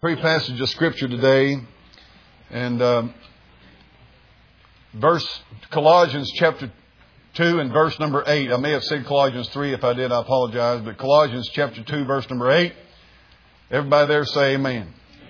Great passage of Scripture today. And Colossians chapter 2 and verse number 8. I may have said Colossians 3. If I did, I apologize. But Colossians chapter 2, verse number 8. Everybody there say amen.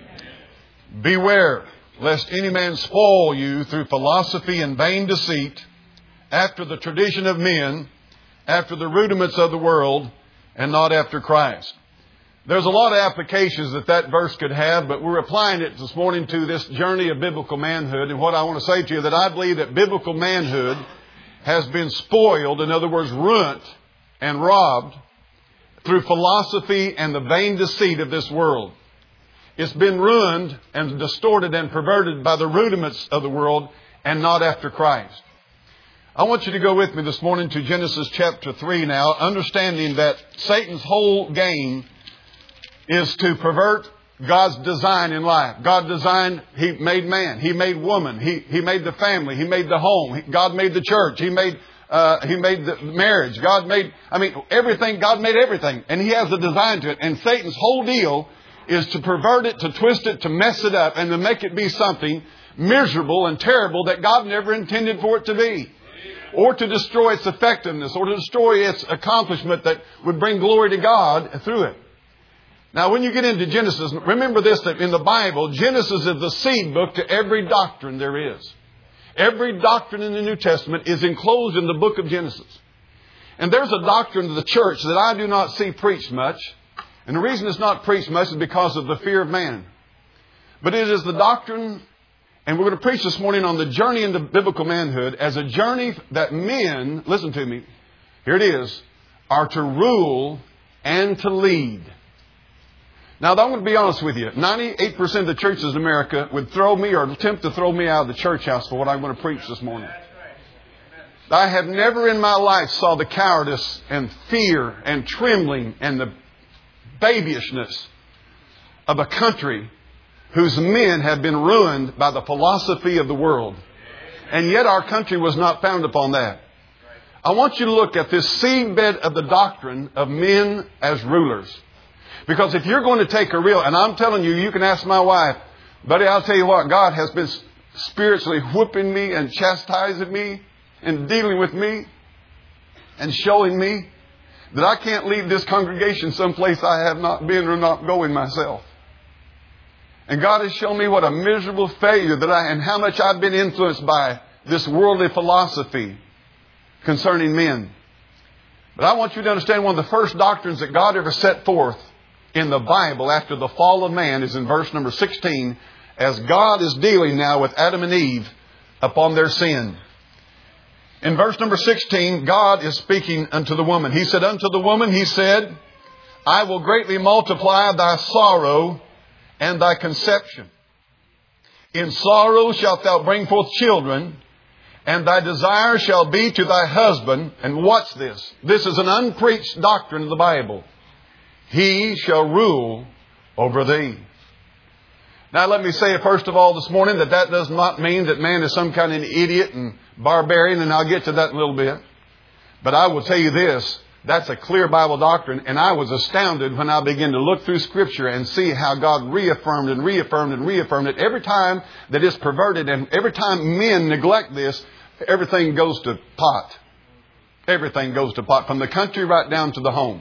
Beware, lest any man spoil you through philosophy and vain deceit, after the tradition of men, after the rudiments of the world, and not after Christ. There's a lot of applications that verse could have, but we're applying it this morning to this journey of biblical manhood. And what I want to say to you, that I believe that biblical manhood has been spoiled, in other words, ruined and robbed through philosophy and the vain deceit of this world. It's been ruined and distorted and perverted by the rudiments of the world and not after Christ. I want you to go with me this morning to Genesis chapter 3 now, understanding that Satan's whole game is to pervert God's design in life. God designed, He made man, He made woman, He made the family, He made the home, God made the church, He made the marriage, everything, God made everything. And He has a design to it. And Satan's whole deal is to pervert it, to twist it, to mess it up, and to make it be something miserable and terrible that God never intended for it to be. Or to destroy its effectiveness, or to destroy its accomplishment that would bring glory to God through it. Now, when you get into Genesis, remember this, that in the Bible, Genesis is the seed book to every doctrine there is. Every doctrine in the New Testament is enclosed in the book of Genesis. And there's a doctrine of the church that I do not see preached much. And the reason it's not preached much is because of the fear of man. But it is the doctrine, and we're going to preach this morning on the journey into biblical manhood as a journey that men, listen to me, here it is, are to rule and to lead. Now, I'm going to be honest with you. 98% of the churches in America would throw me or attempt to throw me out of the church house for what I'm going to preach this morning. I have never in my life saw the cowardice and fear and trembling and the babyishness of a country whose men have been ruined by the philosophy of the world. And yet our country was not founded upon that. I want you to look at this seedbed of the doctrine of men as rulers. Because if you're going to take and I'm telling you, you can ask my wife, buddy, I'll tell you what, God has been spiritually whipping me and chastising me and dealing with me and showing me that I can't leave this congregation someplace I have not been or not going myself. And God has shown me what a miserable failure and how much I've been influenced by this worldly philosophy concerning men. But I want you to understand one of the first doctrines that God ever set forth in the Bible after the fall of man is in verse number 16, as God is dealing now with Adam and Eve upon their sin. In verse number 16, God is speaking unto the woman. He said unto the woman, He said, I will greatly multiply thy sorrow and thy conception. In sorrow shalt thou bring forth children, and thy desire shall be to thy husband. And watch this. This is an unpreached doctrine of the Bible. He shall rule over thee. Now let me say first of all this morning that does not mean that man is some kind of an idiot and barbarian, and I'll get to that in a little bit. But I will tell you this, that's a clear Bible doctrine, and I was astounded when I began to look through Scripture and see how God reaffirmed and reaffirmed and reaffirmed it. Every time that it's perverted and every time men neglect this, everything goes to pot. Everything goes to pot, from the country right down to the home.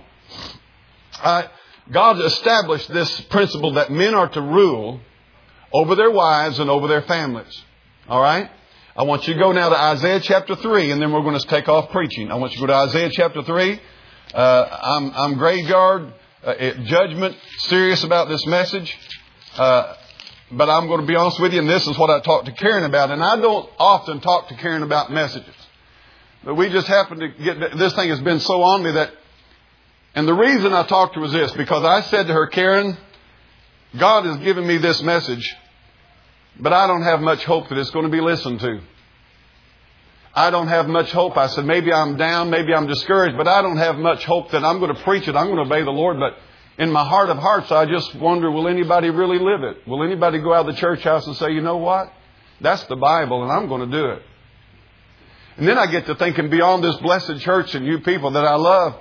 God established this principle that men are to rule over their wives and over their families. All right? I want you to go now to Isaiah chapter 3, and then we're going to take off preaching. I want you to go to Isaiah chapter 3. I'm graveyard, judgment, serious about this message. But I'm going to be honest with you, and this is what I talk to Karen about. And I don't often talk to Karen about messages. But we just happen to get, this thing has been so on me that, and the reason I talked to her was this, because I said to her, Karen, God has given me this message, but I don't have much hope that it's going to be listened to. I don't have much hope. I said, maybe I'm down, maybe I'm discouraged, but I don't have much hope that I'm going to preach it. I'm going to obey the Lord. But in my heart of hearts, I just wonder, will anybody really live it? Will anybody go out of the church house and say, you know what? That's the Bible, and I'm going to do it. And then I get to thinking, beyond this blessed church and you people that I love,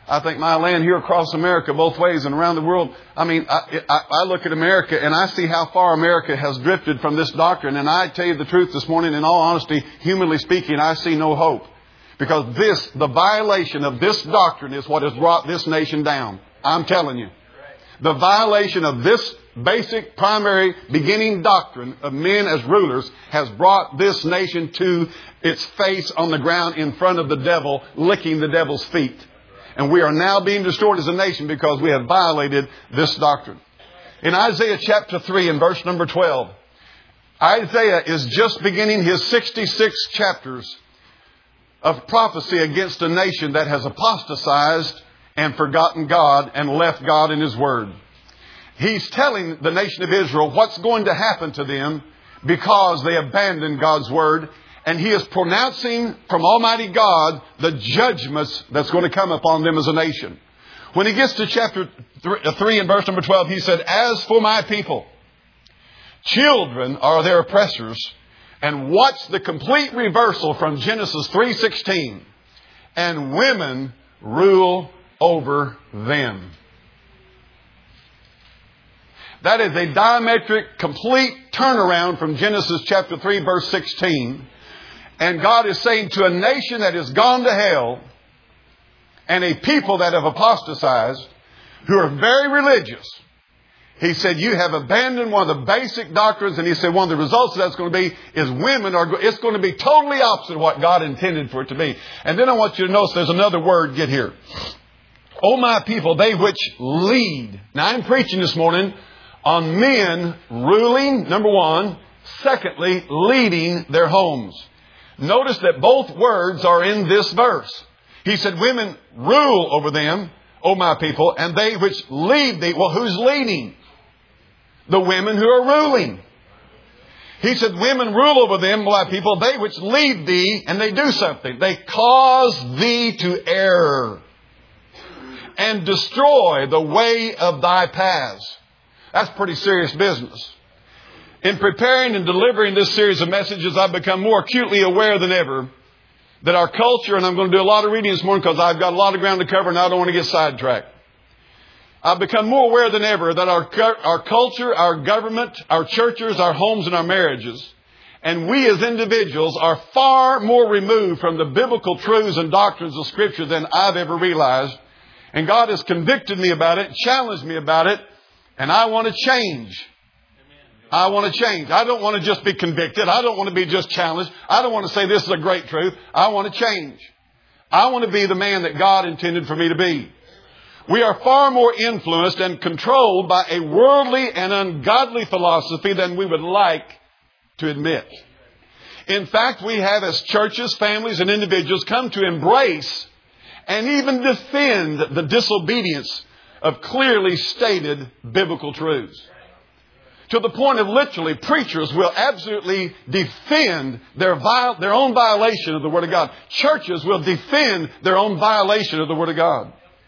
I think my land here across America, both ways and around the world, I mean, I look at America and I see how far America has drifted from this doctrine. And I tell you the truth this morning, in all honesty, humanly speaking, I see no hope. Because the violation of this doctrine is what has brought this nation down. I'm telling you. The violation of this basic, primary, beginning doctrine of men as rulers has brought this nation to its face on the ground in front of the devil, licking the devil's feet. And we are now being destroyed as a nation because we have violated this doctrine. In Isaiah chapter 3 and verse number 12, Isaiah is just beginning his 66 chapters of prophecy against a nation that has apostatized and forgotten God and left God in His Word. He's telling the nation of Israel what's going to happen to them because they abandoned God's Word. And He is pronouncing from Almighty God the judgments that's going to come upon them as a nation. When he gets to chapter 3 and verse number 12, he said, "As for my people, children are their oppressors." And watch the complete reversal from Genesis 3:16. "And women rule over them." That is a diametric, complete turnaround from Genesis chapter 3 verse 16. And God is saying to a nation that has gone to hell and a people that have apostatized, who are very religious, He said, you have abandoned one of the basic doctrines. And He said, one of the results of that's going to be is it's going to be totally opposite of what God intended for it to be. And then I want you to notice there's another word, get here. "O my people, they which lead." Now I'm preaching this morning on men ruling, number one. Secondly, leading their homes. Notice that both words are in this verse. He said, women rule over them, O my people, and they which lead thee. Well, who's leading? The women who are ruling. He said, women rule over them, my people, they which lead thee, and they do something. They cause thee to err and destroy the way of thy paths. That's pretty serious business. In preparing and delivering this series of messages, I've become more acutely aware than ever that our culture, and I'm going to do a lot of reading this morning because I've got a lot of ground to cover and I don't want to get sidetracked. I've become more aware than ever that our culture, our government, our churches, our homes, and our marriages, and we as individuals are far more removed from the biblical truths and doctrines of Scripture than I've ever realized. And God has convicted me about it, challenged me about it, and I want to change. I want to change. I don't want to just be convicted. I don't want to be just challenged. I don't want to say this is a great truth. I want to change. I want to be the man that God intended for me to be. We are far more influenced and controlled by a worldly and ungodly philosophy than we would like to admit. In fact, we have as churches, families, and individuals come to embrace and even defend the disobedience of clearly stated biblical truths. To the point of literally preachers will absolutely defend their own violation of the Word of God. Churches will defend their own violation of the Word of God.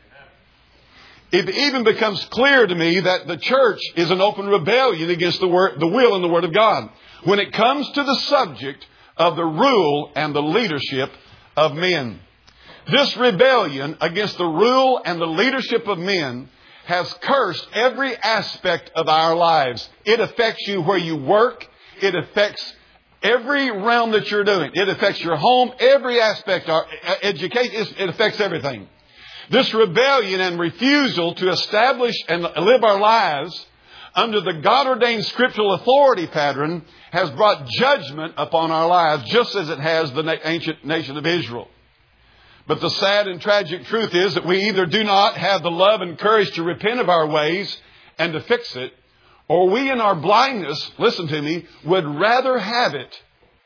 It even becomes clear to me that the church is an open rebellion against the will and the Word of God when it comes to the subject of the rule and the leadership of men. This rebellion against the rule and the leadership of men has cursed every aspect of our lives. It affects you where you work. It affects every realm that you're doing. It affects your home, every aspect, our education. It affects everything. This rebellion and refusal to establish and live our lives under the God-ordained scriptural authority pattern has brought judgment upon our lives, just as it has the ancient nation of Israel. But the sad and tragic truth is that we either do not have the love and courage to repent of our ways and to fix it, or we in our blindness, listen to me, would rather have it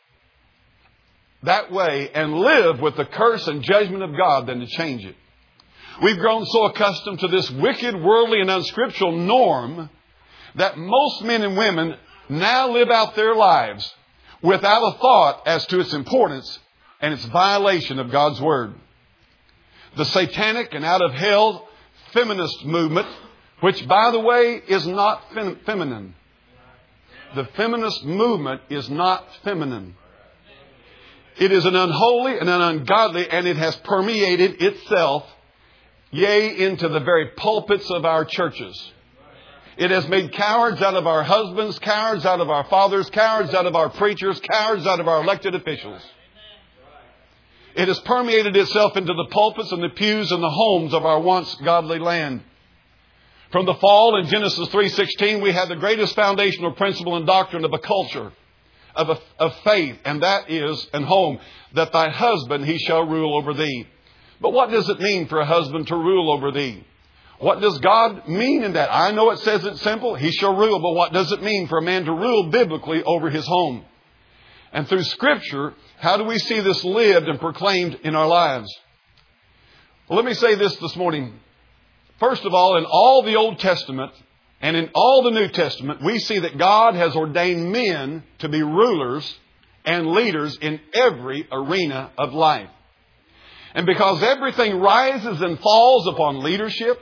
that way and live with the curse and judgment of God than to change it. We've grown so accustomed to this wicked, worldly, and unscriptural norm that most men and women now live out their lives without a thought as to its importance and its violation of God's Word. The satanic and out of hell feminist movement, which, by the way, is not feminine. The feminist movement is not feminine. It is an unholy and an ungodly, and it has permeated itself yea, into the very pulpits of our churches. It has made cowards out of our husbands, cowards out of our fathers, cowards out of our preachers, cowards out of our elected officials. It has permeated itself into the pulpits and the pews and the homes of our once godly land. From the fall in Genesis 3:16, we had the greatest foundational principle and doctrine of a culture, of faith, and that is, and home, that thy husband, he shall rule over thee. But what does it mean for a husband to rule over thee? What does God mean in that? I know it says it's simple, he shall rule, but what does it mean for a man to rule biblically over his home? And through Scripture, how do we see this lived and proclaimed in our lives? Well, let me say this morning. First of all, in all the Old Testament and in all the New Testament, we see that God has ordained men to be rulers and leaders in every arena of life. And because everything rises and falls upon leadership,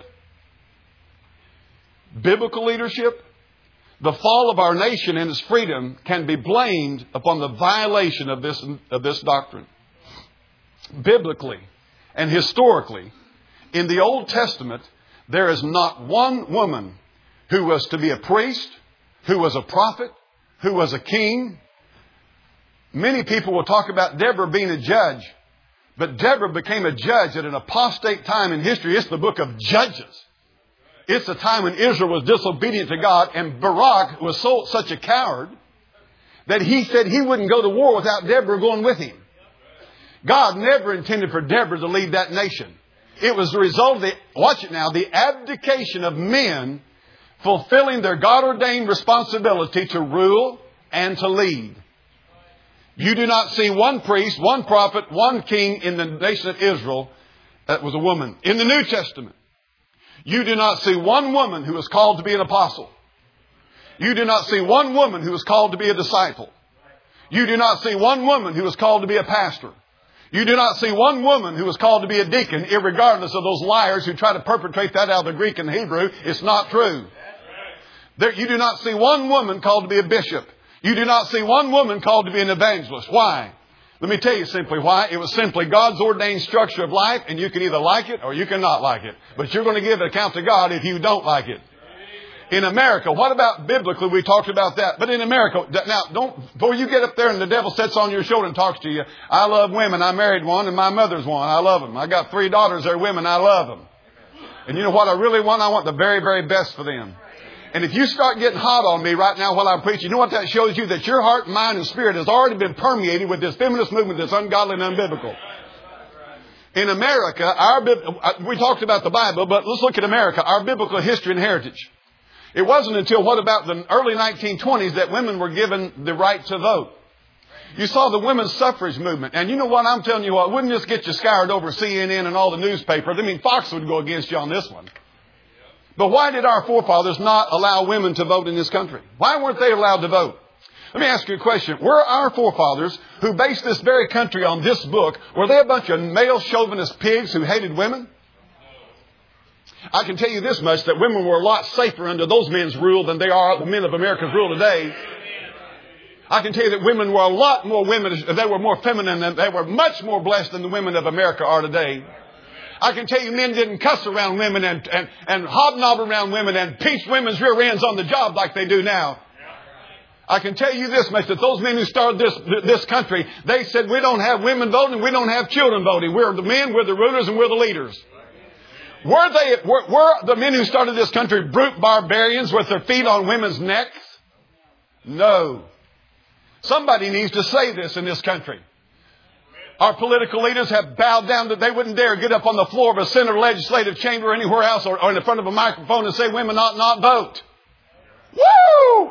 biblical leadership, the fall of our nation and its freedom can be blamed upon the violation of this doctrine. Biblically and historically, in the Old Testament, there is not one woman who was to be a priest, who was a prophet, who was a king. Many people will talk about Deborah being a judge, but Deborah became a judge at an apostate time in history. It's the book of Judges. It's the time when Israel was disobedient to God, and Barak was such a coward that he said he wouldn't go to war without Deborah going with him. God never intended for Deborah to lead that nation. It was the result of the abdication of men fulfilling their God-ordained responsibility to rule and to lead. You do not see one priest, one prophet, one king in the nation of Israel that was a woman. In the New Testament, you do not see one woman who is called to be an apostle. You do not see one woman who is called to be a disciple. You do not see one woman who is called to be a pastor. You do not see one woman who is called to be a deacon, irregardless of those liars who try to perpetrate that out of the Greek and the Hebrew. It's not true. You do not see one woman called to be a bishop. You do not see one woman called to be an evangelist. Why? Let me tell you simply why. It was simply God's ordained structure of life, and you can either like it or you cannot like it. But you're going to give an account to God if you don't like it. In America, what about biblically? We talked about that. But in America, now, before you get up there and the devil sits on your shoulder and talks to you, I love women. I married one and my mother's one. I love them. I got 3 daughters. They're women. I love them. And you know what I really want? I want the very, very best for them. And if you start getting hot on me right now while I'm preaching, you know what that shows you? That your heart, mind, and spirit has already been permeated with this feminist movement that's ungodly and unbiblical. In America, we talked about the Bible, but let's look at America, our biblical history and heritage. It wasn't until what about the early 1920s that women were given the right to vote. You saw the women's suffrage movement. And you know what? I'm telling you what, wouldn't this get you scoured over CNN and all the newspapers? I mean, Fox would go against you on this one. But why did our forefathers not allow women to vote in this country? Why weren't they allowed to vote? Let me ask you a question. Were our forefathers who based this very country on this book, were they a bunch of male chauvinist pigs who hated women? I can tell you this much, that women were a lot safer under those men's rule than they are the men of America's rule today. I can tell you that women were a lot more women, they were more feminine, and they were much more blessed than the women of America are today. I can tell you men didn't cuss around women and hobnob around women and pinch women's rear ends on the job like they do now. I can tell you this much, that those men who started this country, they said, we don't have women voting, we don't have children voting. We're the men, we're the rulers, and we're the leaders. Were the men who started this country brute barbarians with their feet on women's necks? No. Somebody needs to say this in this country. Our political leaders have bowed down that they wouldn't dare get up on the floor of a Senate legislative chamber or anywhere else or in the front of a microphone and say women ought not vote. Woo!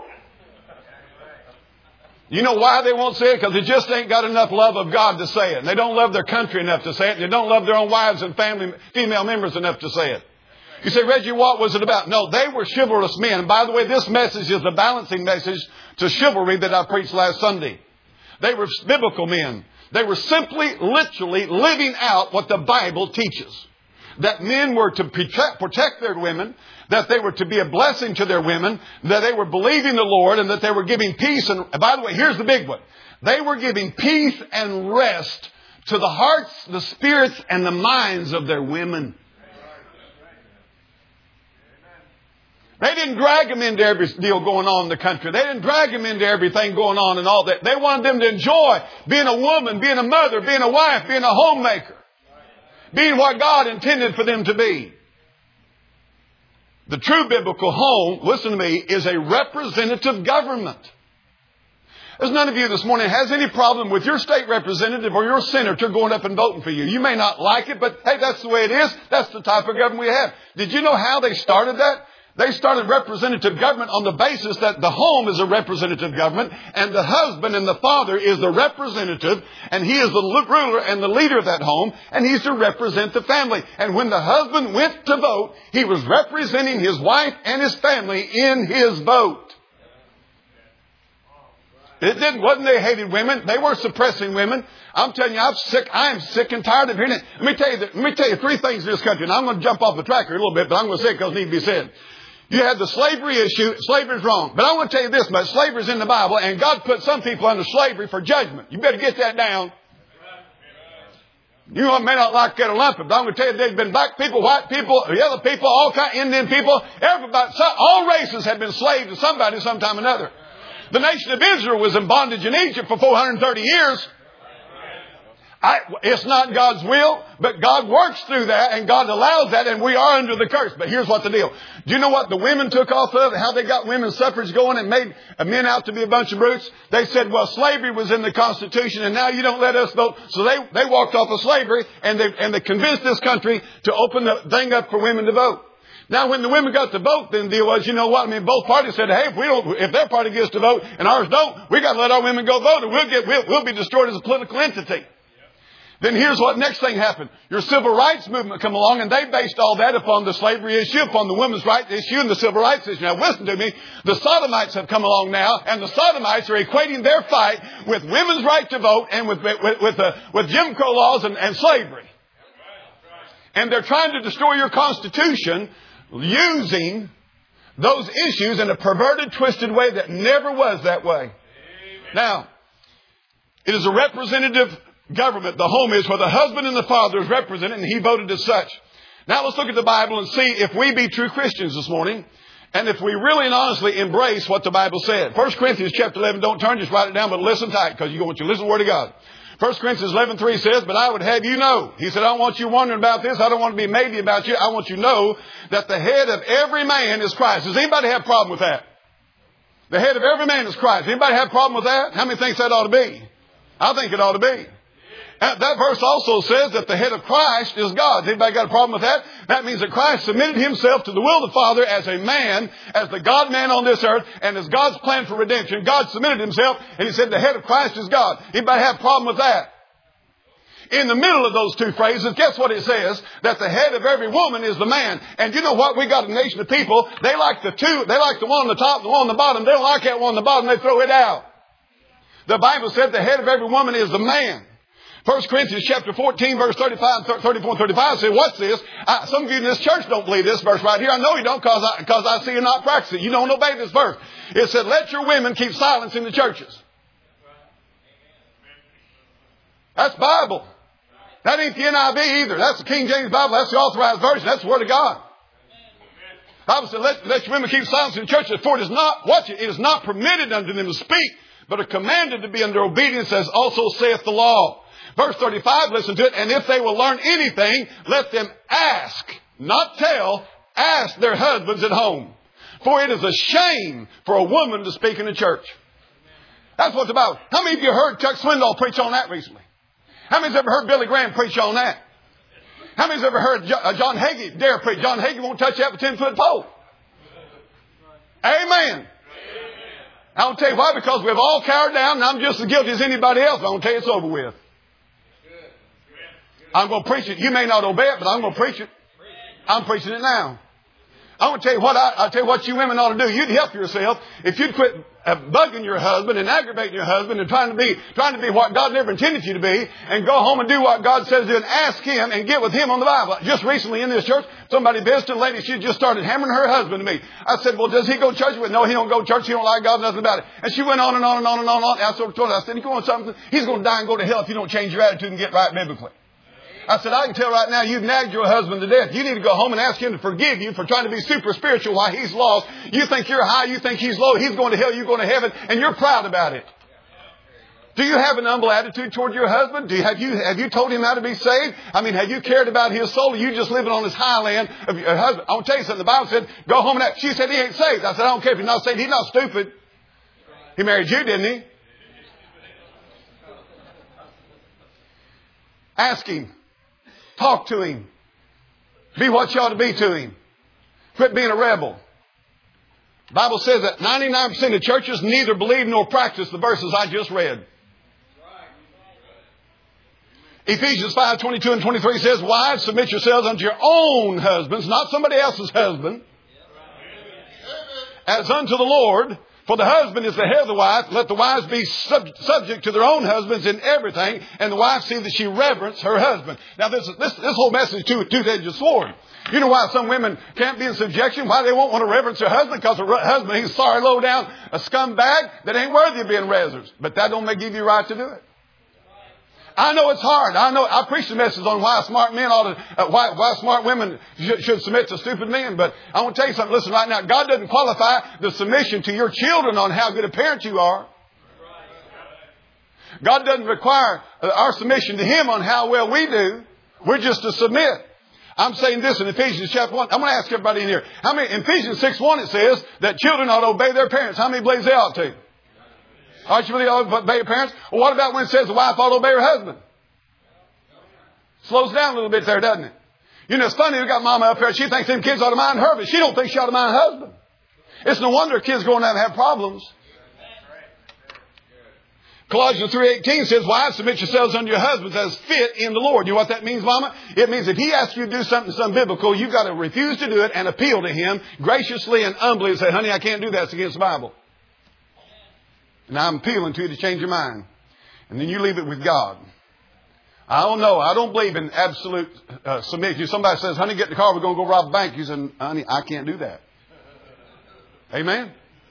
You know why they won't say it? Because they just ain't got enough love of God to say it. And they don't love their country enough to say it. And they don't love their own wives and family, female members enough to say it. You say, Reggie, what was it about? No, they were chivalrous men. And by the way, this message is the balancing message to chivalry that I preached last Sunday. They were biblical men. They were simply, literally living out what the Bible teaches. That men were to protect their women, that they were to be a blessing to their women, that they were believing the Lord, and that they were giving peace. And by the way, here's the big one. They were giving peace and rest to the hearts, the spirits, and the minds of their women. They didn't drag them into every deal going on in the country. They didn't drag them into everything going on and all that. They wanted them to enjoy being a woman, being a mother, being a wife, being a homemaker, being what God intended for them to be. The true biblical home, listen to me, is a representative government. There's none of you this morning has any problem with your state representative or your senator going up and voting for you. You may not like it, but hey, that's the way it is. That's the type of government we have. Did you know how they started that? They started representative government on the basis that the home is a representative government and the husband and the father is the representative and he is the ruler and the leader of that home and he's to represent the family. And when the husband went to vote, he was representing his wife and his family in his vote. Wasn't they hated women? They were suppressing women. I'm telling you, I am sick and tired of hearing it. Let me tell you three things in this country. And I'm going to jump off the track here a little bit, but I'm going to say it because it needs to be said. You had the slavery issue. Slavery is wrong. But I want to tell you this much. Slavery is in the Bible, and God put some people under slavery for judgment. You better get that down. You may not like that a lump, but I'm going to tell you there's been black people, white people, yellow people, all kind of Indian people. Everybody, all races have been slaves to somebody sometime or another. The nation of Israel was in bondage in Egypt for 430 years. It's not God's will, but God works through that and God allows that and we are under the curse. But here's what the deal. Do you know what the women took off of? How they got women's suffrage going and made men out to be a bunch of brutes? They said, well, slavery was in the Constitution and now you don't let us vote. So they walked off of slavery and they convinced this country to open the thing up for women to vote. Now, when the women got to vote, then the deal was, you know what? I mean, both parties said, hey, if their party gets to vote and ours don't, we got to let our women go vote and we'll be destroyed as a political entity. Then here's what next thing happened. Your civil rights movement come along and they based all that upon the slavery issue, upon the women's rights issue and the civil rights issue. Now listen to me. The Sodomites have come along now and the Sodomites are equating their fight with women's right to vote and with Jim Crow laws and slavery. And they're trying to destroy your Constitution using those issues in a perverted, twisted way that never was that way. Amen. Now, it is a representative government. The home is where the husband and the father is represented, and he voted as such. Now, let's look at the Bible and see if we be true Christians this morning, and if we really and honestly embrace what the Bible said. 1 Corinthians chapter 11, don't turn, just write it down, but listen tight, because you want you to listen to the Word of God. 1 Corinthians 11:3 says, but I would have you know. He said, I don't want you wondering about this. I don't want to be maybe about you. I want you to know that the head of every man is Christ. Does anybody have a problem with that? The head of every man is Christ. Anybody have a problem with that? How many thinks that ought to be? I think it ought to be. That verse also says that the head of Christ is God. Has anybody got a problem with that? That means that Christ submitted himself to the will of the Father as a man, as the God-man on this earth, and as God's plan for redemption. God submitted himself, and he said the head of Christ is God. Anybody have a problem with that? In the middle of those two phrases, guess what it says? That the head of every woman is the man. And you know what? We got a nation of people, they like the one on the top and the one on the bottom. They don't like that one on the bottom, they throw it out. The Bible said the head of every woman is the man. 1 Corinthians chapter 14, verse 34 and 35 say, what's this? Some of you in this church don't believe this verse right here. I know you don't because I see you not practicing. You don't obey this verse. It said, let your women keep silence in the churches. That's Bible. That ain't the NIV either. That's the King James Bible. That's the authorized version. That's the Word of God. The Bible said, let your women keep silence in the churches, for it is not, watch it, it is not permitted unto them to speak, but are commanded to be under obedience, as also saith the law. Verse 35, listen to it. And if they will learn anything, let them ask, not tell, ask their husbands at home. For it is a shame for a woman to speak in the church. That's what it's about. How many of you heard Chuck Swindoll preach on that recently? How many's ever heard Billy Graham preach on that? How many's ever heard John Hagee dare preach? John Hagee won't touch that with a 10-foot pole. Amen. I'll tell you why. Because we've all cowered down and I'm just as guilty as anybody else. I'm going to tell you it's over with. I'm going to preach it. You may not obey it, but I'm going to preach it. I'm preaching it now. I want to tell you what I'll tell you what you women ought to do. You'd help yourself if you'd quit bugging your husband and aggravating your husband and trying to be what God never intended you to be, and go home and do what God says to do and ask Him and get with Him on the Bible. Just recently in this church, somebody visited a lady. She just started hammering her husband to me. I said, well, does he go to church? No, he don't go to church. He don't like God, nothing about it. And she went on and on and on and on and on. I sort of told her, I said, you want something? He's going to die and go to hell if you don't change your attitude and get right biblically. I said, I can tell right now you've nagged your husband to death. You need to go home and ask him to forgive you for trying to be super spiritual while he's lost. You think you're high, you think he's low, he's going to hell, you're going to heaven, and you're proud about it. Do you have an humble attitude toward your husband? Have you told him how to be saved? I mean, have you cared about his soul? Or are you just living on his highland of your husband? I want to tell you something. The Bible said, go home and ask. She said he ain't saved. I said, I don't care if he's not saved. He's not stupid. He married you, didn't he? Ask him. Talk to him. Be what you ought to be to him. Quit being a rebel. The Bible says that 99% of churches neither believe nor practice the verses I just read. Ephesians 5:22 and 23 says, wives, submit yourselves unto your own husbands, not somebody else's husband, as unto the Lord. For the husband is the head of the wife. Let the wives be subject to their own husbands in everything, and the wife see that she reverence her husband. Now, this whole message is a two-edged sword. You know why some women can't be in subjection? Why they won't want to reverence their husband? Because their husband, he's sorry, low down, a scumbag that ain't worthy of being reverenced. But that don't give you right to do it. I know it's hard. I preach the message on why smart men why smart women should submit to stupid men. But I want to tell you something. Listen right now. God doesn't qualify the submission to your children on how good a parent you are. God doesn't require our submission to Him on how well we do. We're just to submit. I'm saying this in Ephesians chapter 1. I'm going to ask everybody in here. In Ephesians 6:1 it says that children ought to obey their parents. How many believes they ought to? Aren't you really ought to obey your parents? Well, what about when it says the wife ought to obey her husband? Slows down a little bit there, doesn't it? You know, it's funny, we got mama up here. She thinks them kids ought to mind her, but she don't think she ought to mind her husband. It's no wonder kids going out and have problems. Colossians 3:18 says, wives, submit yourselves unto your husbands as fit in the Lord. You know what that means, mama? It means if he asks you to do something biblical, you've got to refuse to do it and appeal to him graciously and humbly and say, honey, I can't do that. It's against the Bible. And I'm appealing to you to change your mind. And then you leave it with God. I don't know. I don't believe in absolute submission. If somebody says, honey, get in the car, we're going to go rob a bank. You say, honey, I can't do that. Amen?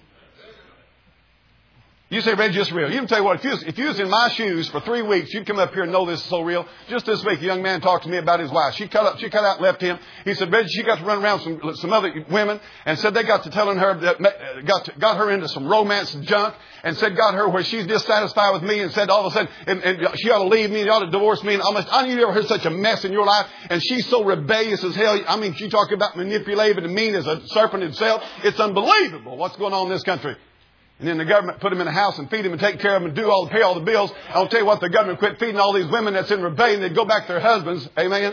You say, Reggie, it's real. You can tell you what, if you was in my shoes for 3 weeks, you'd come up here and know this is so real. Just this week, a young man talked to me about his wife. She cut out and left him. He said, Reggie, she got to run around some other women and said they got to telling her that got her into some romance and junk and said got her where she's dissatisfied with me and said all of a sudden and she ought to leave me and ought to divorce me and almost I you ever heard such a mess in your life and she's so rebellious as hell. I mean, she talking about manipulative and mean as a serpent itself. It's unbelievable what's going on in this country. And then the government put them in a house and feed them and take care of them and pay all the bills. I'll tell you what, the government quit feeding all these women that's in rebellion. They'd go back to their husbands. Amen.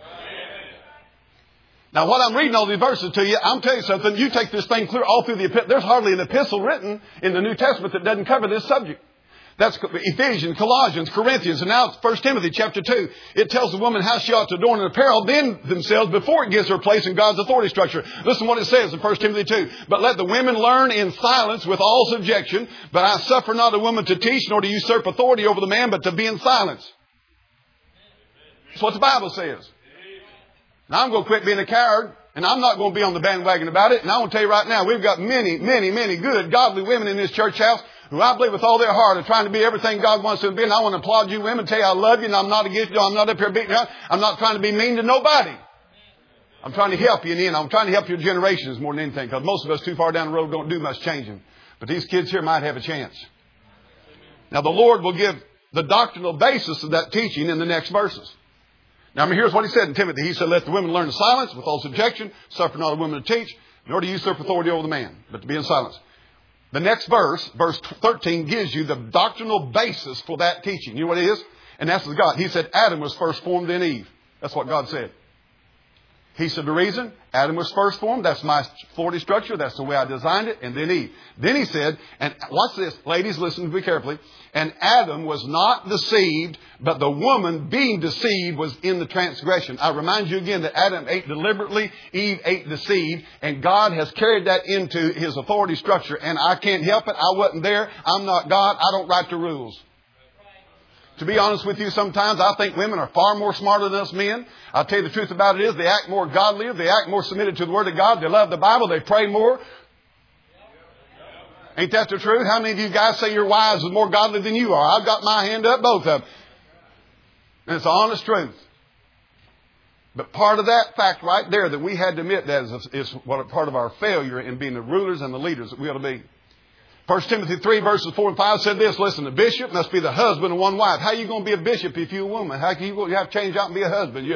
Now, what I'm reading all these verses to you, I'm telling you something. You take this thing clear all through the epistle. There's hardly an epistle written in the New Testament that doesn't cover this subject. That's Ephesians, Colossians, Corinthians, and now it's 1 Timothy chapter 2. It tells the woman how she ought to adorn and apparel themselves before it gives her place in God's authority structure. Listen to what it says in 1 Timothy 2. But let the women learn in silence with all subjection. But I suffer not a woman to teach nor to usurp authority over the man, but to be in silence. That's what the Bible says. Now I'm going to quit being a coward. And I'm not going to be on the bandwagon about it. And I want to tell you right now, we've got many, many, many good, godly women in this church house who I believe with all their heart are trying to be everything God wants them to be. And I want to applaud you women, tell you I love you, and I'm not against you. I'm not up here beating you up. I'm not trying to be mean to nobody. I'm trying to help you in the end. I'm trying to help your generations more than anything, because most of us too far down the road don't do much changing. But these kids here might have a chance. Now the Lord will give the doctrinal basis of that teaching in the next verses. Now, here's what he said in Timothy. He said, let the women learn in silence with all subjection, suffer not a woman to teach, nor to usurp authority over the man, but to be in silence. The next verse 13, gives you the doctrinal basis for that teaching. You know what it is? And that's with God. He said, Adam was first formed, then Eve. That's what God said. He said, the reason Adam was first formed, that's my authority structure, that's the way I designed it, and then Eve. Then he said, and watch this, ladies, listen to me carefully, and Adam was not deceived, but the woman being deceived was in the transgression. I remind you again that Adam ate deliberately, Eve ate deceived, and God has carried that into his authority structure, and I can't help it. I wasn't there. I'm not God. I don't write the rules. To be honest with you, sometimes I think women are far more smarter than us men. I'll tell you the truth about it is they act more godlier. They act more submitted to the Word of God. They love the Bible. They pray more. Ain't that the truth? How many of you guys say your wives are more godly than you are? I've got my hand up, both of them. And it's the honest truth. But part of that fact right there that we had to admit that is what part of our failure in being the rulers and the leaders that we ought to be. 1 Timothy 3 verses 4 and 5 said this, listen, the bishop must be the husband of one wife. How are you going to be a bishop if you're a woman? How can you have to change out and be a husband?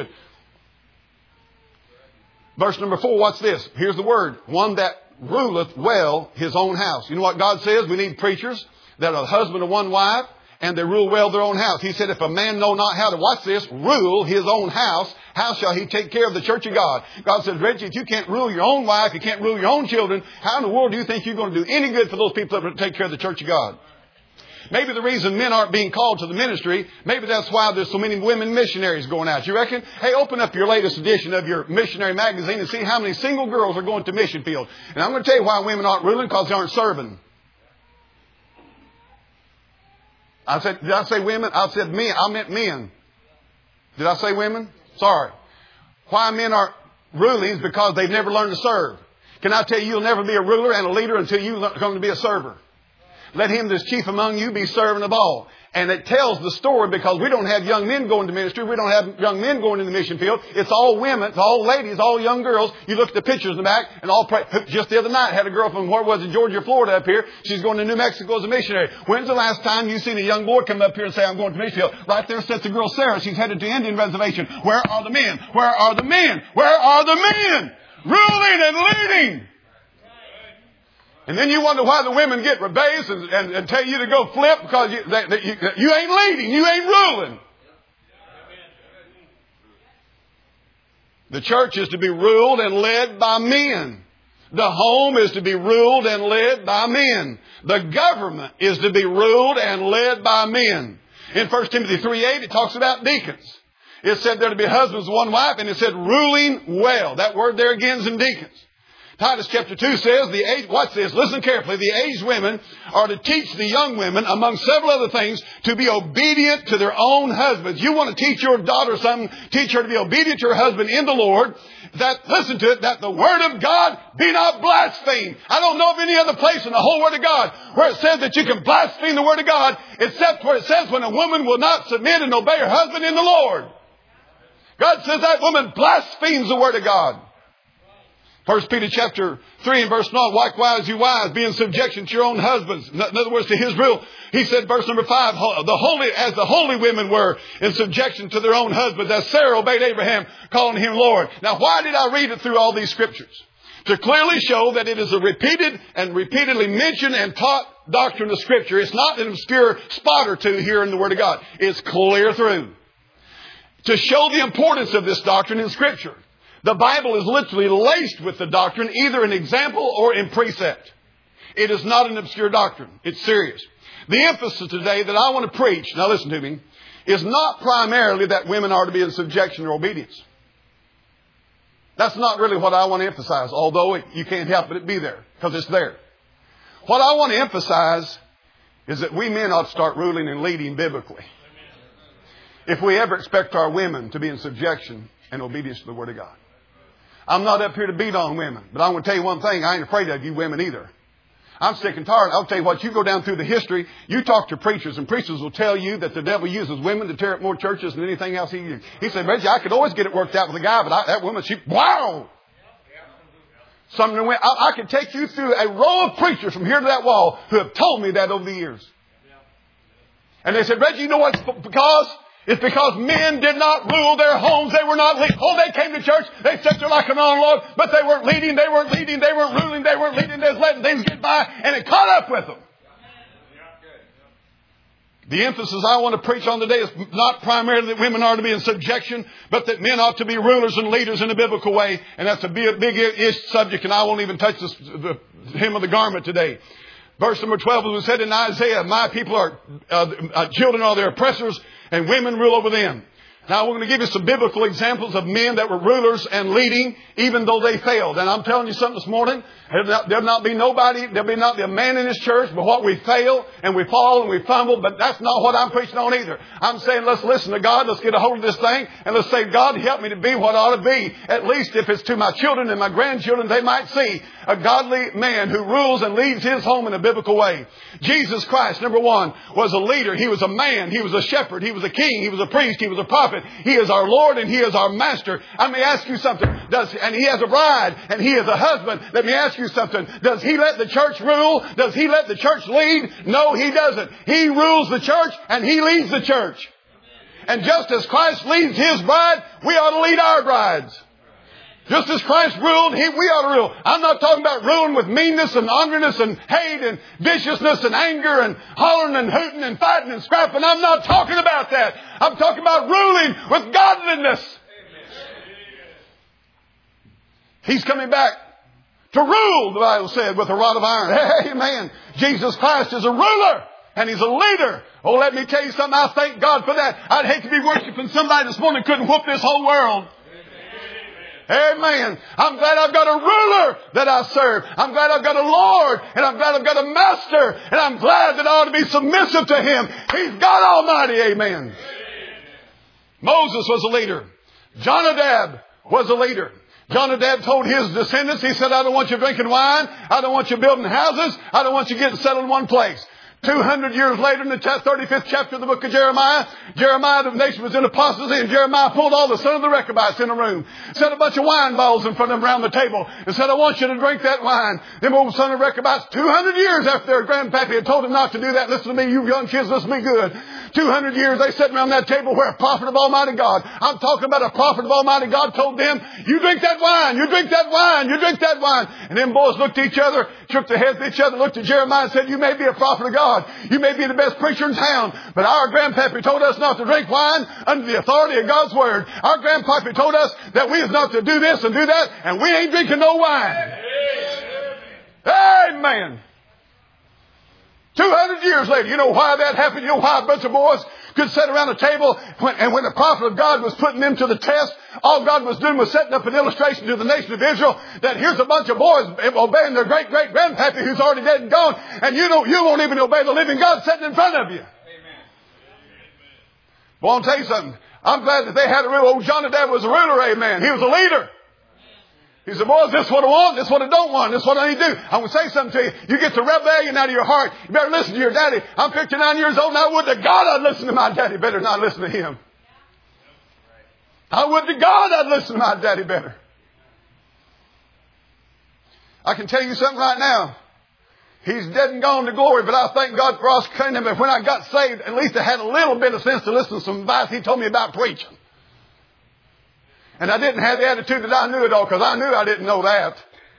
Verse number 4, what's this? Here's the word. One that ruleth well his own house. You know what God says? We need preachers that are the husband of one wife and they rule well their own house. He said, if a man know not how to, watch this, rule his own house, how shall he take care of the church of God? God says, Reggie, if you can't rule your own wife, you can't rule your own children, how in the world do you think you're going to do any good for those people that take care of the church of God? Maybe the reason men aren't being called to the ministry, maybe that's why there's so many women missionaries going out. You reckon? Hey, open up your latest edition of your missionary magazine and see how many single girls are going to mission field. And I'm going to tell you why women aren't ruling, because they aren't serving. Did I say women? I said men. I meant men. Did I say women? Sorry. Why men aren't ruling is because they've never learned to serve. Can I tell you, you'll never be a ruler and a leader until you come to be a server. Let him that's chief among you be servant of all. And it tells the story because we don't have young men going to ministry. We don't have young men going to the mission field. It's all women, it's all ladies, all young girls. You look at the pictures in the back and all just the other night, had a girl from, where was it, Georgia, Florida up here. She's going to New Mexico as a missionary. When's the last time you seen a young boy come up here and say, I'm going to the mission field? Right there sits the girl Sarah. She's headed to Indian Reservation. Where are the men? Where are the men? Where are the men? Ruling and leading. And then you wonder why the women get rebellious and tell you to go flip because you ain't leading. You ain't ruling. The church is to be ruled and led by men. The home is to be ruled and led by men. The government is to be ruled and led by men. In 1 Timothy 3:8, it talks about deacons. It said there to be husbands of one wife, and it said ruling well. That word there again is in deacons. Titus chapter 2 says, watch this, listen carefully, the aged women are to teach the young women, among several other things, to be obedient to their own husbands. You want to teach your daughter something, teach her to be obedient to her husband in the Lord, listen to it, that the word of God be not blasphemed. I don't know of any other place in the whole word of God where it says that you can blaspheme the word of God, except where it says when a woman will not submit and obey her husband in the Lord. God says that woman blasphemes the word of God. 1 Peter chapter 3 and verse 9, likewise you wives, be in subjection to your own husbands. In other words, to his rule. He said, verse number 5, as the holy women were in subjection to their own husbands, as Sarah obeyed Abraham, calling him Lord. Now, why did I read it through all these scriptures? To clearly show that it is a repeated and repeatedly mentioned and taught doctrine of Scripture. It's not an obscure spot or two here in the Word of God. It's clear through. To show the importance of this doctrine in Scripture. The Bible is literally laced with the doctrine, either in example or in precept. It is not an obscure doctrine. It's serious. The emphasis today that I want to preach, now listen to me, is not primarily that women are to be in subjection or obedience. That's not really what I want to emphasize, although you can't help but it be there, because it's there. What I want to emphasize is that we men ought to start ruling and leading biblically. If we ever expect our women to be in subjection and obedience to the Word of God. I'm not up here to beat on women, but I'm going to tell you one thing. I ain't afraid of you women either. I'm sick and tired. I'll tell you what, you go down through the history, you talk to preachers, and preachers will tell you that the devil uses women to tear up more churches than anything else he uses. He said, Reggie, I could always get it worked out with a guy, but that woman, wow! I could take you through a row of preachers from here to that wall who have told me that over the years. And they said, Reggie, you know what's because? It's because men did not rule their homes. They were not leading. Oh, they came to church. They sat there like an log, but they weren't leading. They weren't leading. They weren't ruling. They weren't leading. They was letting things get by, and it caught up with them. The emphasis I want to preach on today is not primarily that women are to be in subjection, but that men ought to be rulers and leaders in a biblical way. And that's a big-ish subject, and I won't even touch the hem of the garment today. Verse number 12, as we said in Isaiah, my people are children are their oppressors, and women rule over them. Now, we're going to give you some biblical examples of men that were rulers and leading, even though they failed. And I'm telling you something this morning. There'll not be a man in this church, but what we fail and we fall and we fumble, but that's not what I'm preaching on either. I'm saying let's listen to God, let's get a hold of this thing, and let's say, God, help me to be what I ought to be. At least if it's to my children and my grandchildren, they might see a godly man who rules and leads his home in a biblical way. Jesus Christ, number one, was a leader. He was a man. He was a shepherd. He was a king. He was a priest. He was a prophet. prophet. He is our Lord and He is our master. I may ask you something. And He has a bride and He is a husband. Let me ask you something. Does He let the church rule? Does He let the church lead? No, He doesn't. He rules the church and He leads the church. And just as Christ leads His bride, we ought to lead our brides. Just as Christ ruled, we ought to rule. I'm not talking about ruling with meanness and ugliness and hate and viciousness and anger and hollering and hooting and fighting and scrapping. I'm not talking about that. I'm talking about ruling with godliness. He's coming back to rule, the Bible said, with a rod of iron. Amen. Jesus Christ is a ruler and He's a leader. Oh, let me tell you something. I thank God for that. I'd hate to be worshiping somebody this morning who couldn't whoop this whole world. Amen. I'm glad I've got a ruler that I serve. I'm glad I've got a Lord. And I'm glad I've got a master. And I'm glad that I ought to be submissive to Him. He's God Almighty. Amen. Moses was a leader. Jonadab was a leader. Jonadab told his descendants, he said, I don't want you drinking wine. I don't want you building houses. I don't want you getting settled in one place. 200 years later, in the 35th chapter of the book of Jeremiah, the nation was in apostasy, and Jeremiah pulled all the sons of the Rechabites in a room, set a bunch of wine bottles in front of them around the table, and said, I want you to drink that wine. Them old sons of the Rechabites, 200 years after their grandpappy had told them not to do that, listen to me, you young kids, listen to me good. 200 years they sat around that table where a prophet of Almighty God, I'm talking about a prophet of Almighty God, told them, you drink that wine, you drink that wine, you drink that wine. And them boys looked at each other, shook their heads at each other, looked at Jeremiah and said, you may be a prophet of God. You may be the best preacher in town, but our grandpappy told us not to drink wine under the authority of God's Word. Our grandpappy told us that we is not to do this and do that, and we ain't drinking no wine. Amen. 200 years later, you know why that happened? You know why a bunch of boys could sit around a table and when the prophet of God was putting them to the test, all God was doing was setting up an illustration to the nation of Israel that here's a bunch of boys obeying their great-great-grandpappy who's already dead and gone, and you won't even obey the living God sitting in front of you. Amen. Well, I'll tell you something. I'm glad that they had a ruler. Old Jonadab was a ruler, amen. He was a leader. He said, boys, this is what I want, this is what I don't want, this is what I need to do. I'm going to say something to you. You get the rebellion out of your heart. You better listen to your daddy. I'm 59 years old and I would to God I'd listen to my daddy better than I'd listen to him. I would to God I'd listen to my daddy better. I can tell you something right now. He's dead and gone to glory, but I thank God for us claiming him. But when I got saved, at least I had a little bit of sense to listen to some advice he told me about preaching. And I didn't have the attitude that I knew it all, because I knew I didn't know that.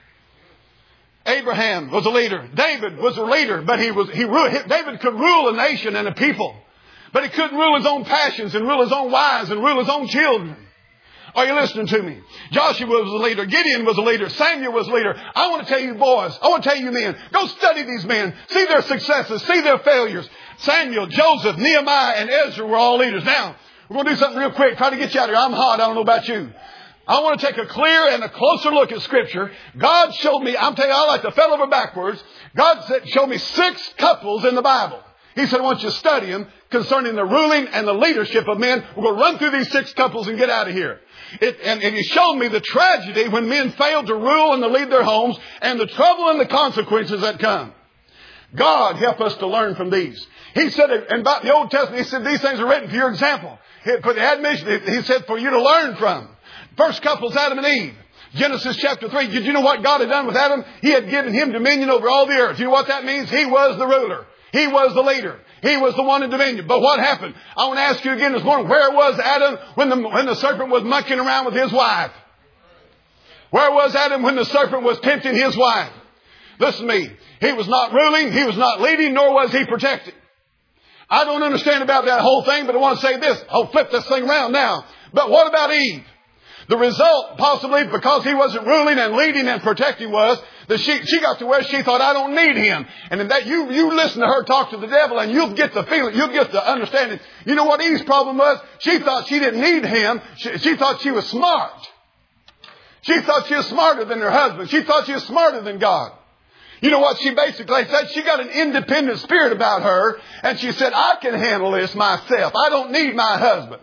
Abraham was a leader. David was a leader, but David could rule a nation and a people. But he couldn't rule his own passions and rule his own wives and rule his own children. Are you listening to me? Joshua was a leader. Gideon was a leader. Samuel was a leader. I want to tell you boys, I want to tell you men, go study these men. See their successes. See their failures. Samuel, Joseph, Nehemiah, and Ezra were all leaders. Now, we're going to do something real quick. Try to get you out of here. I'm hot. I don't know about you. I want to take a clear and a closer look at Scripture. God showed me, I'm telling you, I like to fell over backwards. God showed me 6 couples in the Bible. He said, I want you to study them concerning the ruling and the leadership of men. We're going to run through these 6 couples and get out of here. And he showed me the tragedy when men failed to rule and to lead their homes and the trouble and the consequences that come. God help us to learn from these. He said, and about the Old Testament, he said, these things are written for your example. For the admonition, he said, for you to learn from. First couple's Adam and Eve. Genesis chapter 3. Did you know what God had done with Adam? He had given him dominion over all the earth. You know what that means? He was the ruler. He was the leader. He was the one in dominion. But what happened? I want to ask you again this morning, where was Adam when the serpent was mucking around with his wife? Where was Adam when the serpent was tempting his wife? Listen to me. He was not ruling, he was not leading, nor was he protecting. I don't understand about that whole thing, but I want to say this. I'll flip this thing around now. But what about Eve? The result, possibly because he wasn't ruling and leading and protecting, was that she got to where she thought, I don't need him. And in that you listen to her talk to the devil and you'll get the feeling, you'll get the understanding. You know what Eve's problem was? She thought she didn't need him. She thought she was smart. She thought she was smarter than her husband. She thought she was smarter than God. You know what she basically said? She got an independent spirit about her. And she said, I can handle this myself. I don't need my husband.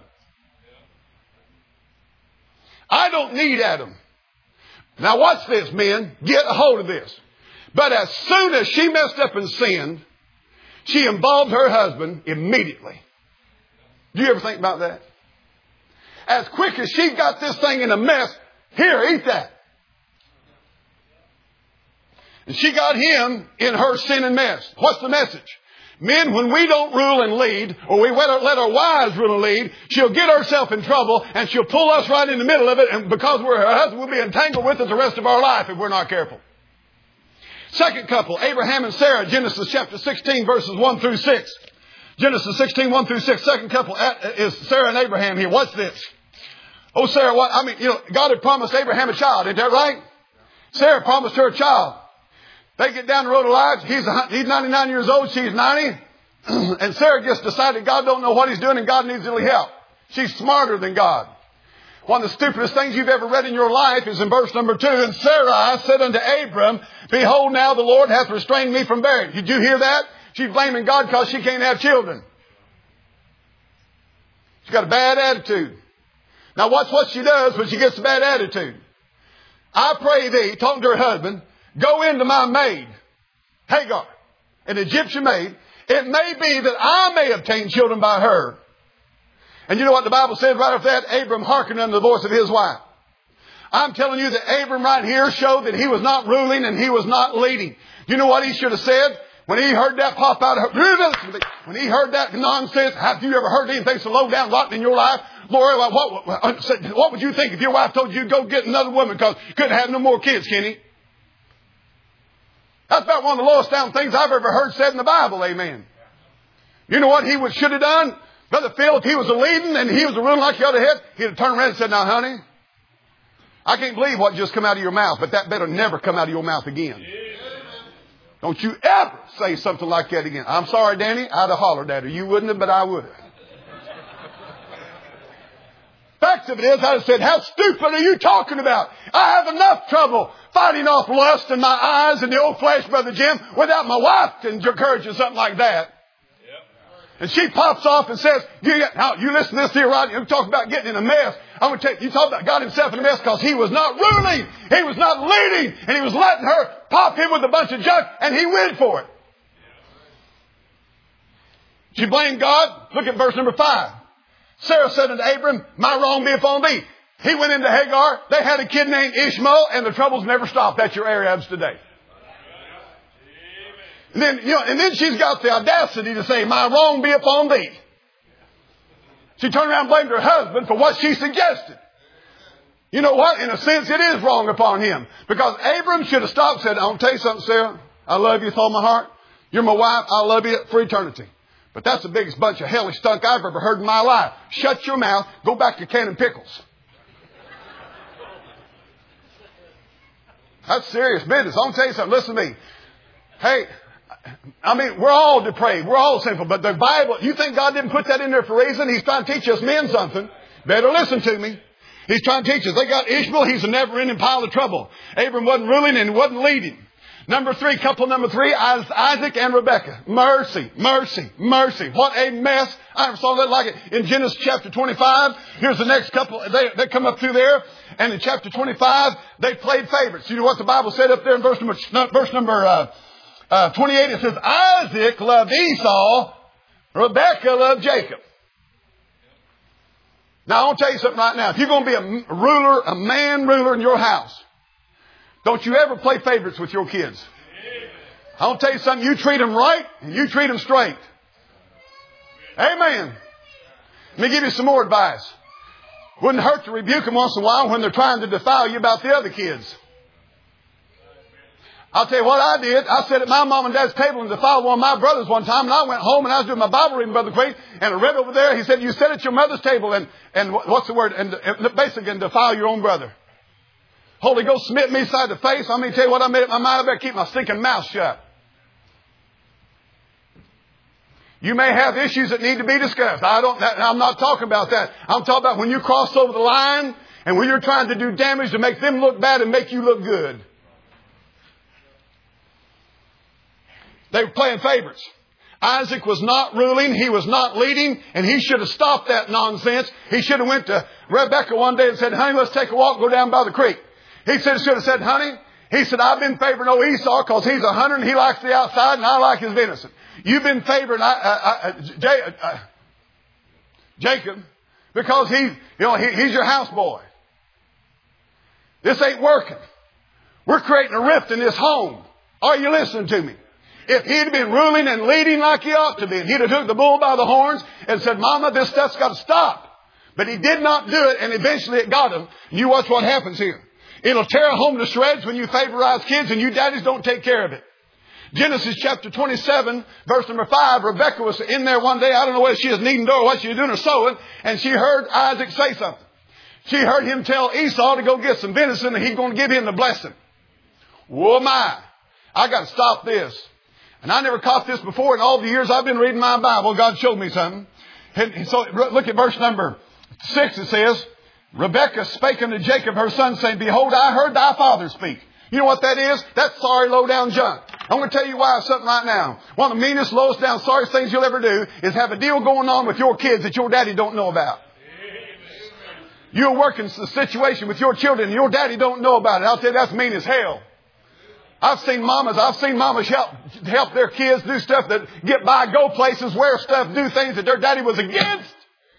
I don't need Adam. Now watch this, men. Get a hold of this. But as soon as she messed up and sinned, she involved her husband immediately. Do you ever think about that? as quick as she got this thing in a mess, here, eat that. And she got him in her sin and mess. What's the message? Men, when we don't rule and lead, or we let our wives rule and lead, she'll get herself in trouble, and she'll pull us right in the middle of it, and because we're her husband, we'll be entangled with it the rest of our life if we're not careful. Second couple, Abraham and Sarah, Genesis chapter 16, verses 1 through 6. Genesis 16, 1 through 6. Second couple is Sarah and Abraham here. What's this? Oh, Sarah, God had promised Abraham a child. Isn't that right? Sarah promised her a child. They get down the road of life. He's 99 years old. She's 90. And Sarah just decided God don't know what he's doing and God needs any help. She's smarter than God. One of the stupidest things you've ever read in your life is in verse number 2. And Sarai said unto Abram, behold, now the Lord hath restrained me from bearing. Did you hear that? She's blaming God because she can't have children. She's got a bad attitude. Now watch what she does when she gets a bad attitude. I pray thee, talking to her husband, go into my maid, Hagar, an Egyptian maid. It may be that I may obtain children by her. And you know what the Bible says right after that? Abram hearkened unto the voice of his wife. I'm telling you that Abram right here showed that he was not ruling and he was not leading. You know what he should have said? When he heard that pop out of her, when he heard that nonsense, have you ever heard anything so low down rotten in your life? Lord, what would you think if your wife told you to go get another woman because you couldn't have no more kids, Kenny? That's about one of the lowest down things I've ever heard said in the Bible, amen. You know what he should have done? Brother Phil, if he was a leading and he was a ruling like the other head, he'd have turned around and said, now, honey, I can't believe what just come out of your mouth, but that better never come out of your mouth again. Don't you ever say something like that again. I'm sorry, Danny. I'd have hollered at her. You wouldn't have, but I would have. Fact of it is, I'd have said, how stupid are you talking about? I have enough trouble fighting off lust in my eyes and the old flesh, Brother Jim, without my wife encouraging something like that. And she pops off and says, you listen to this here, right? You talk about getting in a mess. I'm going to tell you, you talk about God himself in a mess because he was not ruling. He was not leading. And he was letting her pop him with a bunch of junk. And he went for it. She blamed God. Look at verse number 5. Sarah said unto Abram, my wrong be upon thee. He went into Hagar. They had a kid named Ishmael. And the troubles never stopped. That's your Arabs today. And then she's got the audacity to say, my wrong be upon thee. She turned around and blamed her husband for what she suggested. You know what? In a sense, it is wrong upon him. Because Abram should have stopped and said, I'll tell you something, Sarah. I love you with all my heart. You're my wife. I love you for eternity. But that's the biggest bunch of hellish stunk I've ever heard in my life. Shut your mouth. Go back to canning pickles. That's serious business. I'll tell you something. Listen to me. Hey, we're all depraved. We're all sinful. But the Bible, you think God didn't put that in there for a reason? He's trying to teach us men something. Better listen to me. He's trying to teach us. They got Ishmael. He's a never-ending pile of trouble. Abram wasn't ruling and wasn't leading. Couple number 3, Isaac and Rebekah. Mercy, mercy, mercy. What a mess. I never saw that like it. In Genesis chapter 25, here's the next couple. They come up through there. And in chapter 25, they played favorites. You know what the Bible said up there in verse number 28? It says, Isaac loved Esau, Rebekah loved Jacob. Now, I want to tell you something right now. If you're going to be a man ruler in your house, don't you ever play favorites with your kids. I want to tell you something. You treat them right and you treat them straight. Amen. Let me give you some more advice. Wouldn't hurt to rebuke them once in a while when they're trying to defile you about the other kids. I'll tell you what I did. I sat at my mom and dad's table and defiled one of my brothers one time. And I went home and I was doing my Bible reading, Brother Quaid. And I read over there. He said, you sit at your mother's table and what's the word? And basically and defile your own brother. Holy Ghost smit me side the face. I'm going to tell you what I made up my mind. I better keep my stinking mouth shut. You may have issues that need to be discussed. I'm not talking about that. I'm talking about when you cross over the line and when you're trying to do damage to make them look bad and make you look good. They were playing favorites. Isaac was not ruling. He was not leading. And he should have stopped that nonsense. He should have went to Rebekah one day and said, honey, let's take a walk, go down by the creek. He should have said, honey, he said, I've been favoring old Esau because he's a hunter and he likes the outside and I like his venison. You've been favoring Jacob because he's your houseboy. This ain't working. We're creating a rift in this home. Are you listening to me? If he'd been ruling and leading like he ought to be, he'd have took the bull by the horns and said, Mama, this stuff's got to stop. But he did not do it, and eventually it got him. You watch what happens here. It'll tear a home to shreds when you favorize kids and you daddies don't take care of it. Genesis chapter 27, verse number 5, Rebekah was in there one day. I don't know whether she was kneading dough or what she was doing or sewing, and she heard Isaac say something. She heard him tell Esau to go get some venison and he's going to give him the blessing. Whoa, my. I got to stop this. And I never caught this before in all the years I've been reading my Bible. God showed me something. And so look at verse number 6. It says, Rebekah spake unto Jacob her son, saying, Behold, I heard thy father speak. You know what that is? That's sorry, low down junk. I'm going to tell you why something right now. One of the meanest, lowest down, sorriest things you'll ever do is have a deal going on with your kids that your daddy don't know about. You're working the situation with your children and your daddy don't know about it. I'll tell you, that's mean as hell. I've seen mamas help their kids do stuff that get by, go places, wear stuff, do things that their daddy was against.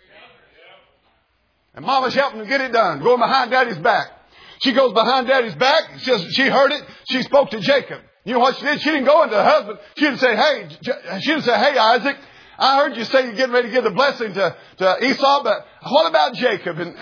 And mama's helping them get it done, going behind daddy's back. She goes behind daddy's back. She heard it. She spoke to Jacob. You know what she did? She didn't go into the husband. She didn't say, hey, Isaac, I heard you say you're getting ready to give the blessing to Esau, but what about Jacob? And,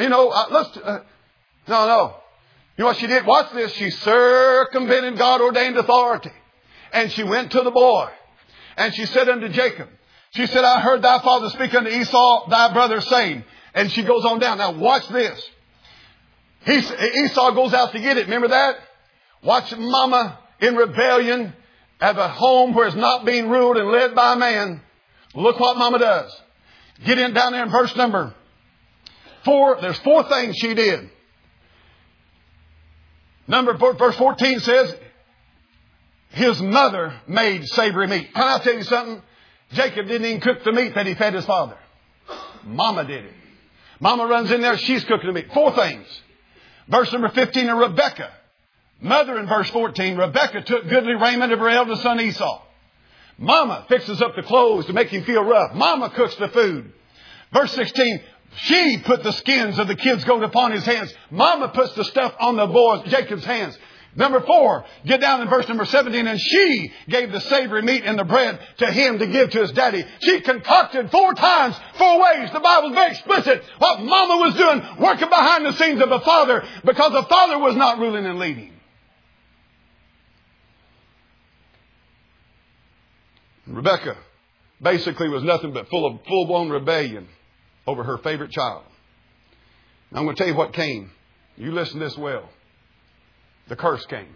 no. You know what she did? Watch this. She circumvented God-ordained authority. And she went to the boy. And she said unto Jacob, she said, I heard thy father speak unto Esau, thy brother, saying. And she goes on down. Now watch this. Esau goes out to get it. Remember that? Watch mama in rebellion at a home where it's not being ruled and led by a man. Look what mama does. Get in down there in verse number 4. There's 4 things she did. Verse 14 says, his mother made savory meat. Can I tell you something? Jacob didn't even cook the meat that he fed his father. Mama did it. Mama runs in there. She's cooking the meat. 4 things. Verse number 15 of Rebekah. Mother in verse 14. Rebekah took goodly raiment of her eldest son Esau. Mama fixes up the clothes to make him feel rough. Mama cooks the food. Verse 16. She put the skins of the kids' goat upon his hands. Mama puts the stuff on the boy Jacob's hands. Number 4, get down in verse number 17. And she gave the savory meat and the bread to him to give to his daddy. She concocted 4 times, 4 ways. The Bible's very explicit. What mama was doing, working behind the scenes of the father, because the father was not ruling and leading. Rebekah basically was nothing but full-blown rebellion over her favorite child. Now I'm going to tell you what came. You listen to this well. The curse came.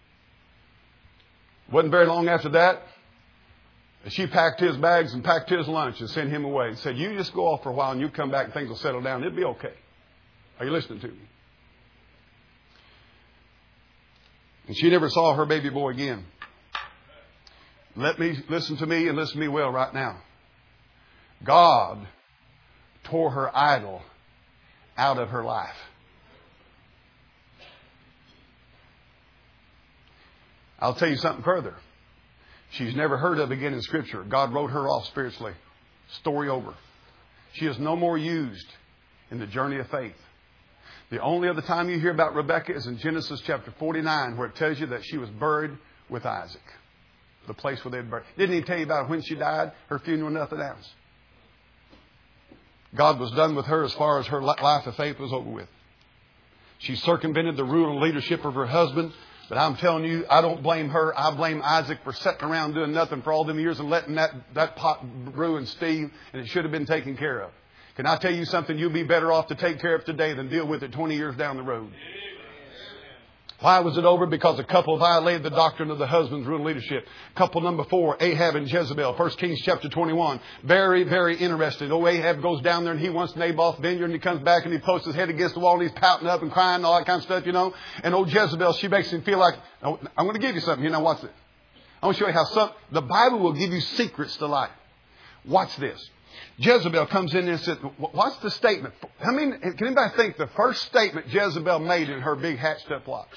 Wasn't very long after that, she packed his bags and packed his lunch and sent him away and said, you just go off for a while and you come back and things will settle down. It'll be okay. Are you listening to me? And she never saw her baby boy again. Listen to me and listen to me well right now. God tore her idol out of her life. I'll tell you something further. She's never heard of again in Scripture. God wrote her off spiritually. Story over. She is no more used in the journey of faith. The only other time you hear about Rebekah is in Genesis chapter 49, where it tells you that she was buried with Isaac. The place where they had buried. Didn't even tell you about when she died, her funeral, nothing else. God was done with her as far as her life of faith was over with. She circumvented the rule and leadership of her husband. But I'm telling you, I don't blame her. I blame Isaac for sitting around doing nothing for all them years and letting that pot brew and steam, and it should have been taken care of. Can I tell you something? You'll be better off to take care of today than deal with it 20 years down the road. Why was it over? Because a couple violated the doctrine of the husband's rule and leadership. Couple number 4, Ahab and Jezebel. 1 Kings chapter 21. Very, very interesting. Oh, Ahab goes down there and he wants Naboth's vineyard, and he comes back and he posts his head against the wall and he's pouting up and crying and all that kind of stuff, you know. And old Jezebel, she makes him feel like, oh, I'm going to give you something. You know, watch it. I want to show you how the Bible will give you secrets to life. Watch this. Jezebel comes in and says, what's the statement? I mean, can anybody think the first statement Jezebel made in her big hatched up plot?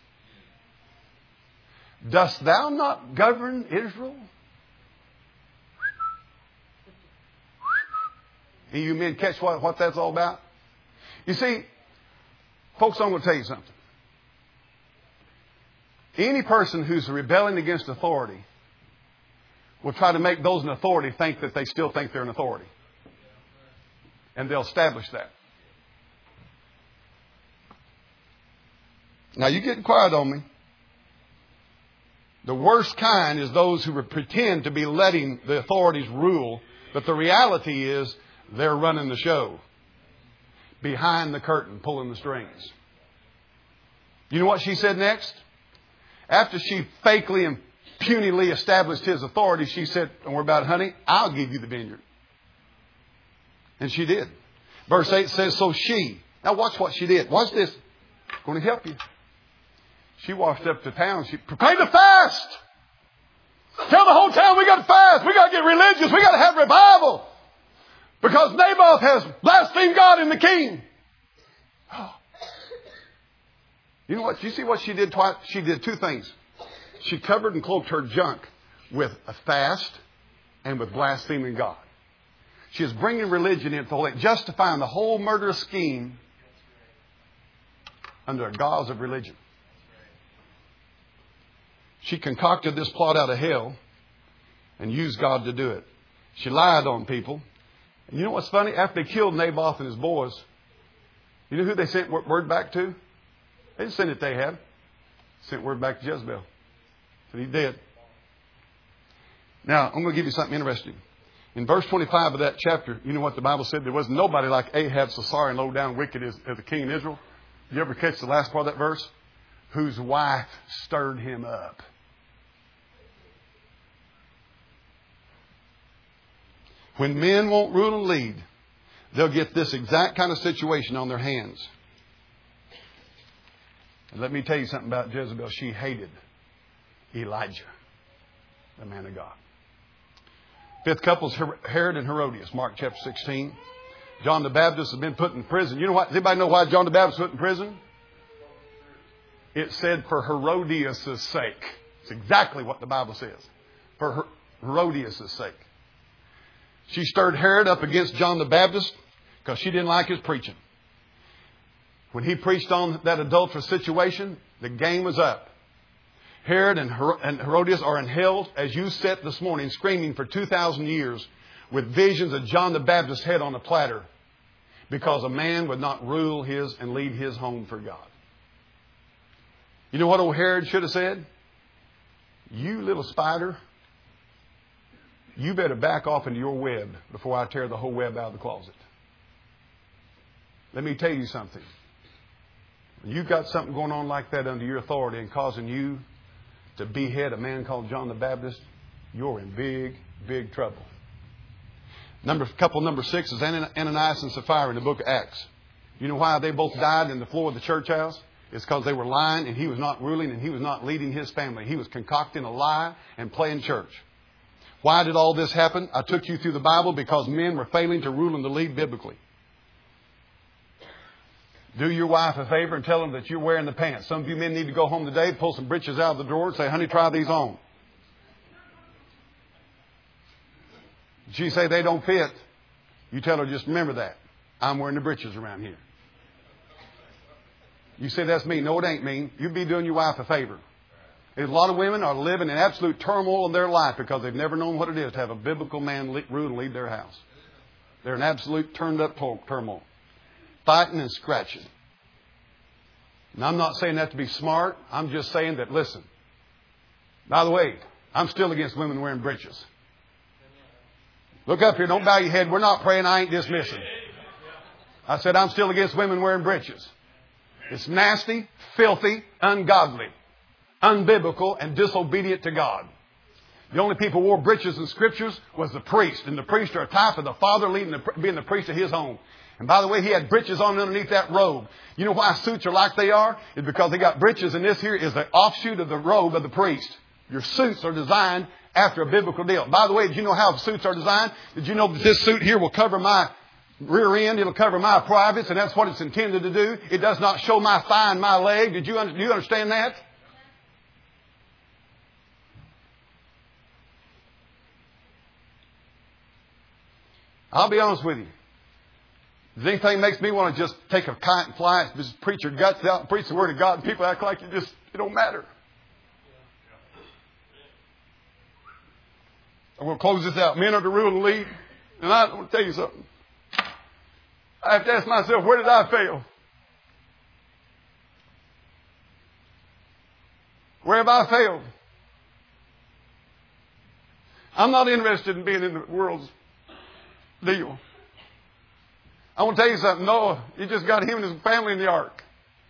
Dost thou not govern Israel? And you men catch what that's all about? You see, folks, I'm going to tell you something. Any person who's rebelling against authority will try to make those in authority think that they still think they're an authority. And they'll establish that. Now, you're getting quiet on me. The worst kind is those who pretend to be letting the authorities rule, but the reality is they're running the show. Behind the curtain, pulling the strings. You know what she said next? After she fakely and punily established his authority, she said, don't worry about it, honey, I'll give you the vineyard. And she did. Verse 8 says, so she. Now watch what she did. Watch this. I'm going to help you. She walked up to town. She proclaimed a fast. Tell the whole town we got to fast. We got to get religious. We got to have revival. Because Naboth has blasphemed God and the king. Oh. You know what? You see what she did twice? She did two things. She covered and cloaked her junk with a fast and with blaspheming God. She is bringing religion into justifying the whole murderous scheme under a guise of religion. She concocted this plot out of hell and used God to do it. She lied on people. And you know what's funny? After they killed Naboth and his boys, you know who they sent word back to? They didn't send it to Ahab. They sent word back to Jezebel. And he did. Now, I'm going to give you something interesting. In verse 25 of that chapter, you know what the Bible said? There was nobody like Ahab, so sorry and low down wicked as the king of Israel. You ever catch the last part of that verse? Whose wife stirred him up. When men won't rule and lead, they'll get this exact kind of situation on their hands. And let me tell you something about Jezebel. She hated Elijah, the man of God. Fifth couple is Herod and Herodias, Mark chapter 16. John the Baptist has been put in prison. You know what? Does anybody know why John the Baptist was put in prison? It said for Herodias' sake. It's exactly what the Bible says. For Herodias' sake. She stirred Herod up against John the Baptist because she didn't like his preaching. When he preached on that adulterous situation, the game was up. Herod and Herodias are in hell as you sit this morning screaming for 2,000 years with visions of John the Baptist's head on a platter because a man would not rule his and lead his home for God. You know what old Herod should have said? You little spider, you better back off into your web before I tear the whole web out of the closet. Let me tell you something. When you've got something going on like that under your authority and causing you to behead a man called John the Baptist, you're in big, big trouble. Couple number 6 is Ananias and Sapphira in the book of Acts. You know why they both died in the floor of the church house? It's because they were lying and he was not ruling and he was not leading his family. He was concocting a lie and playing church. Why did all this happen? I took you through the Bible because men were failing to rule and to lead biblically. Do your wife a favor and tell them that you're wearing the pants. Some of you men need to go home today, pull some breeches out of the drawer and say, honey, try these on. She say they don't fit. You tell her, just remember that. I'm wearing the breeches around here. You say that's mean. No, it ain't mean. You'd be doing your wife a favor. A lot of women are living in absolute turmoil in their life because they've never known what it is to have a biblical man rule and lead their house. They're in absolute turned up turmoil. Fighting and scratching. And I'm not saying that to be smart. I'm just saying that, listen. By the way, I'm still against women wearing breeches. Look up here. Don't bow your head. We're not praying. I ain't dismissing. I said I'm still against women wearing breeches. It's nasty, filthy, ungodly, unbiblical, and disobedient to God. The only people who wore breeches in Scriptures was the priest. And the priest are a type of the father being the priest of his home. And by the way, he had breeches on underneath that robe. You know why suits are like they are? It's because they got breeches, and this here is the offshoot of the robe of the priest. Your suits are designed after a biblical deal. By the way, did you know how suits are designed? Did you know that this suit here will cover my rear end? It'll cover my privates, and that's what it's intended to do. It does not show my thigh and my leg. Do you understand that? I'll be honest with you. Does anything makes me want to just take a kite and fly, just preach your guts out and preach the Word of God, and people act like it don't matter. I'm going to close this out. Men are to rule and lead. And I want to tell you something. I have to ask myself, where did I fail? Where have I failed? I'm not interested in being in the world's deal. I want to tell you something. Noah, he just got him and his family in the ark.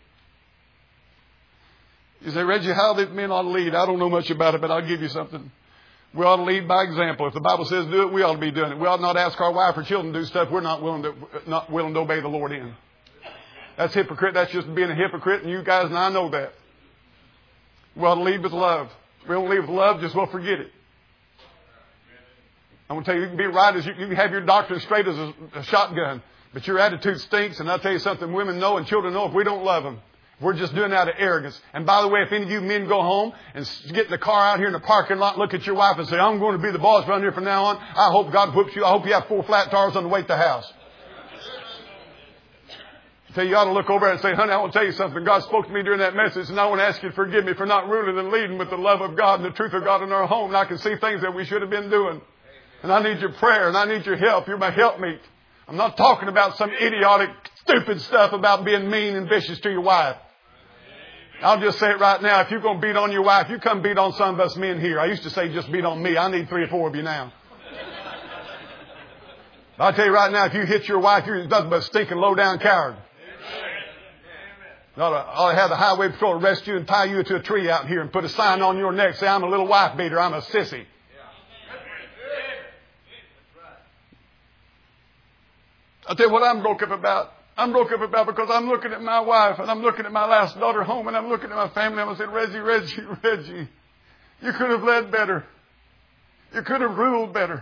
You say, Reggie, how the men ought to lead? I don't know much about it, but I'll give you something. We ought to lead by example. If the Bible says do it, we ought to be doing it. We ought not ask our wife or children to do stuff we're not willing to obey the Lord in. That's hypocrite. That's just being a hypocrite, and you guys and I know that. We ought to lead with love. If we don't lead with love, just well forget it. I'm going to tell you, you can be right as you can have your doctrine straight as a shotgun, but your attitude stinks. And I'll tell you something, women know and children know if we don't love them. We're just doing it out of arrogance. And by the way, if any of you men go home and get in the car out here in the parking lot, look at your wife and say, I'm going to be the boss around here from now on. I hope God whoops you. I hope you have 4 flat tires on the way to the house. I tell you, you ought to look over and say, honey, I want to tell you something. God spoke to me during that message, and I want to ask you to forgive me for not ruling and leading with the love of God and the truth of God in our home. And I can see things that we should have been doing. And I need your prayer, and I need your help. You're my helpmeet. I'm not talking about some idiotic, stupid stuff about being mean and vicious to your wife. I'll just say it right now. If you're going to beat on your wife, you come beat on some of us men here. I used to say just beat on me. I need 3 or 4 of you now. I'll tell you right now, if you hit your wife, you're nothing but a stinking low-down coward. Ought to have the highway patrol arrest you and tie you to a tree out here and put a sign on your neck. Say, I'm a little wife beater. I'm a sissy. I'll tell you what I'm broke up about. I'm broke up about because I'm looking at my wife and I'm looking at my last daughter home and I'm looking at my family and I'm saying, Reggie, you could have led better. You could have ruled better.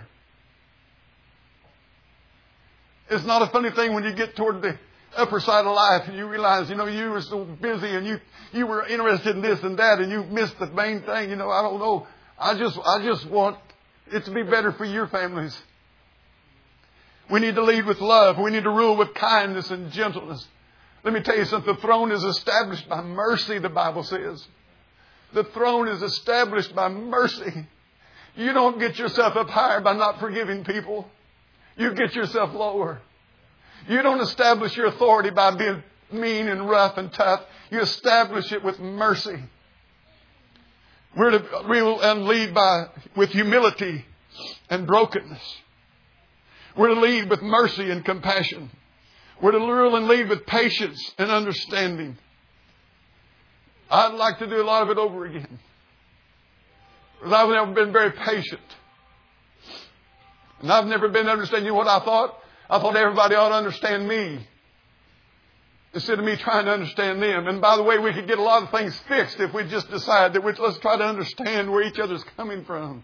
It's not a funny thing when you get toward the upper side of life and you realize, you were so busy and you were interested in this and that and you missed the main thing. I don't know. I just want it to be better for your families. We need to lead with love. We need to rule with kindness and gentleness. Let me tell you something. The throne is established by mercy, the Bible says. The throne is established by mercy. You don't get yourself up higher by not forgiving people. You get yourself lower. You don't establish your authority by being mean and rough and tough. You establish it with mercy. We're to rule and lead with humility and brokenness. We're to lead with mercy and compassion. We're to rule and lead with patience and understanding. I'd like to do a lot of it over again. Because I've never been very patient. And I've never been understanding. You know what I thought? I thought everybody ought to understand me. Instead of me trying to understand them. And by the way, we could get a lot of things fixed if we just decide that let's try to understand where each other's coming from.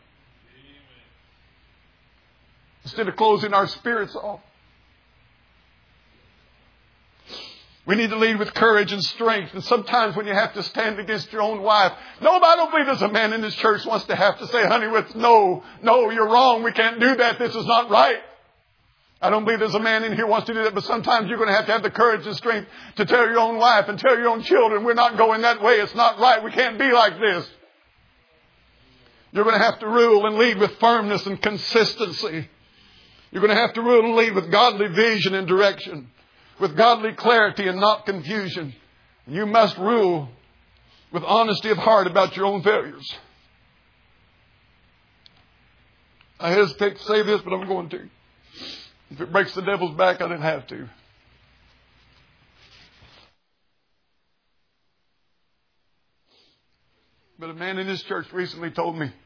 Instead of closing our spirits off. We need to lead with courage and strength. And sometimes when you have to stand against your own wife, I don't believe there's a man in this church wants to have to say, honey, no, you're wrong. We can't do that. This is not right. I don't believe there's a man in here who wants to do that. But sometimes you're going to have the courage and strength to tell your own wife and tell your own children, we're not going that way. It's not right. We can't be like this. You're going to have to rule and lead with firmness and consistency. You're going to have to rule and lead with godly vision and direction, with godly clarity and not confusion. You must rule with honesty of heart about your own failures. I hesitate to say this, but I'm going to. If it breaks the devil's back, I didn't have to. But a man in this church recently told me,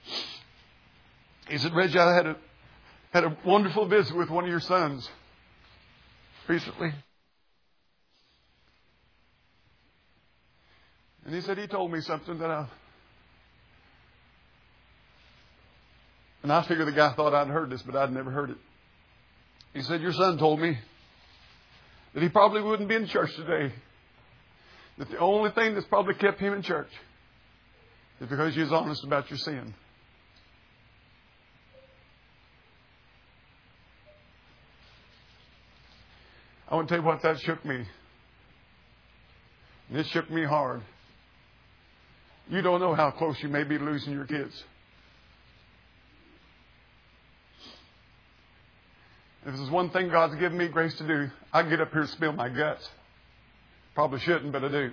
he said, Reggie, I had a wonderful visit with one of your sons recently. And he said he told me something that and I figure the guy thought I'd heard this, but I'd never heard it. He said, your son told me that he probably wouldn't be in church today. That the only thing that's probably kept him in church is because you was honest about your sin. I want to tell you what, that shook me. And it shook me hard. You don't know how close you may be to losing your kids. If there's one thing God's given me grace to do, I get up here and spill my guts. Probably shouldn't, but I do.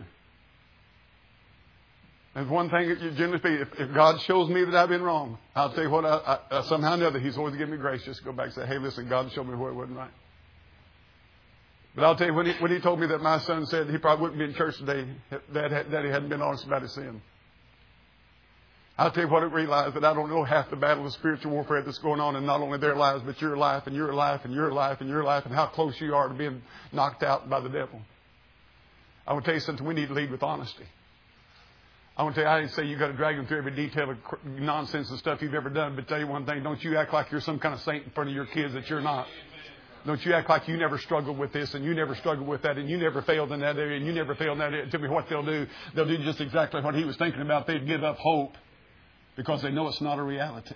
There's one thing that you generally speak, if God shows me that I've been wrong, I'll tell you what, I somehow or another, He's always given me grace just to go back and say, hey, listen, God showed me where it wasn't right. But I'll tell you, when he told me that my son said he probably wouldn't be in church today, that he hadn't been honest about his sin. I'll tell you what, I realized that I don't know half the battle of spiritual warfare that's going on in not only their lives, but your life and your life and your life and your life, and how close you are to being knocked out by the devil. I want to tell you something. We need to lead with honesty. I want to tell you, I didn't say you got to drag them through every detail of nonsense and stuff you've ever done, but tell you one thing, don't you act like you're some kind of saint in front of your kids that you're not. Don't you act like you never struggled with this and you never struggled with that and you never failed in that area and you never failed in that area. Tell me what they'll do. They'll do just exactly what he was thinking about. They'd give up hope because they know it's not a reality.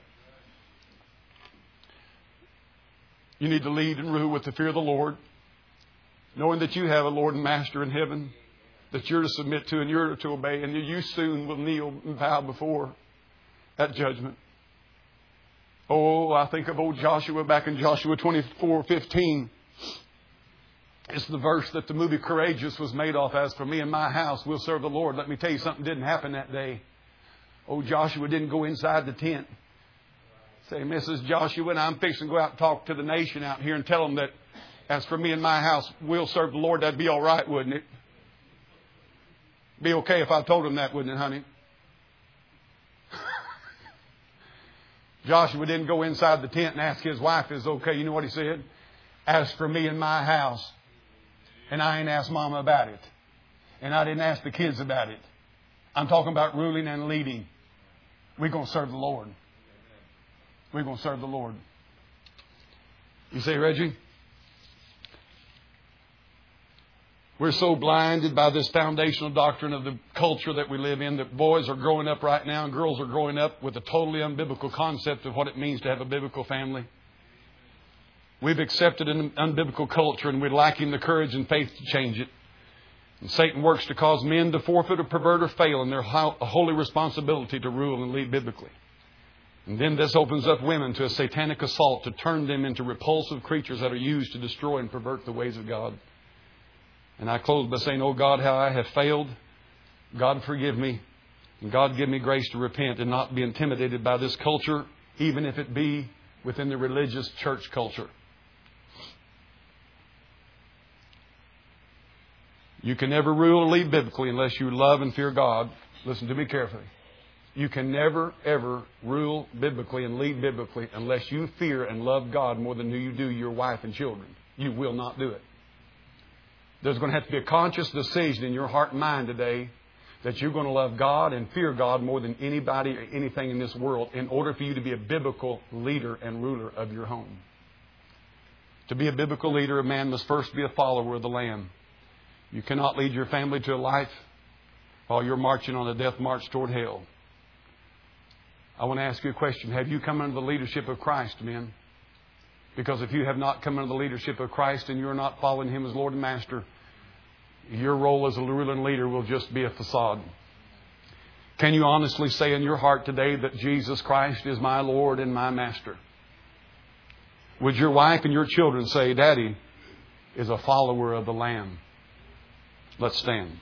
You need to lead and rule with the fear of the Lord, knowing that you have a Lord and Master in heaven that you're to submit to and you're to obey, and you soon will kneel and bow before that judgment. Oh, I think of old Joshua back in Joshua 24:15. It's the verse that the movie Courageous was made off as. For me and my house, we'll serve the Lord. Let me tell you, something didn't happen that day. Old Joshua didn't go inside the tent. Say, Mrs. Joshua, and I'm fixing to go out and talk to the nation out here and tell them that as for me and my house, we'll serve the Lord. That'd be all right, wouldn't it? Be okay if I told them that, wouldn't it, honey? Joshua didn't go inside the tent and ask his wife, is it okay? You know what he said? As for me and my house, and I ain't asked Mama about it, and I didn't ask the kids about it. I'm talking about ruling and leading. We're going to serve the Lord. We're going to serve the Lord. You say, Reggie? We're so blinded by this foundational doctrine of the culture that we live in that boys are growing up right now and girls are growing up with a totally unbiblical concept of what it means to have a biblical family. We've accepted an unbiblical culture and we're lacking the courage and faith to change it. And Satan works to cause men to forfeit or pervert or fail in their holy responsibility to rule and lead biblically. And then this opens up women to a satanic assault to turn them into repulsive creatures that are used to destroy and pervert the ways of God. And I close by saying, oh God, how I have failed. God, forgive me. And God, give me grace to repent and not be intimidated by this culture, even if it be within the religious church culture. You can never rule or lead biblically unless you love and fear God. Listen to me carefully. You can never, ever rule biblically and lead biblically unless you fear and love God more than you do your wife and children. You will not do it. There's going to have to be a conscious decision in your heart and mind today that you're going to love God and fear God more than anybody or anything in this world in order for you to be a biblical leader and ruler of your home. To be a biblical leader, a man must first be a follower of the Lamb. You cannot lead your family to a life while you're marching on a death march toward hell. I want to ask you a question. Have you come under the leadership of Christ, men? Because if you have not come under the leadership of Christ and you're not following Him as Lord and Master, your role as a ruler and leader will just be a facade. Can you honestly say in your heart today that Jesus Christ is my Lord and my Master? Would your wife and your children say, Daddy is a follower of the Lamb? Let's stand.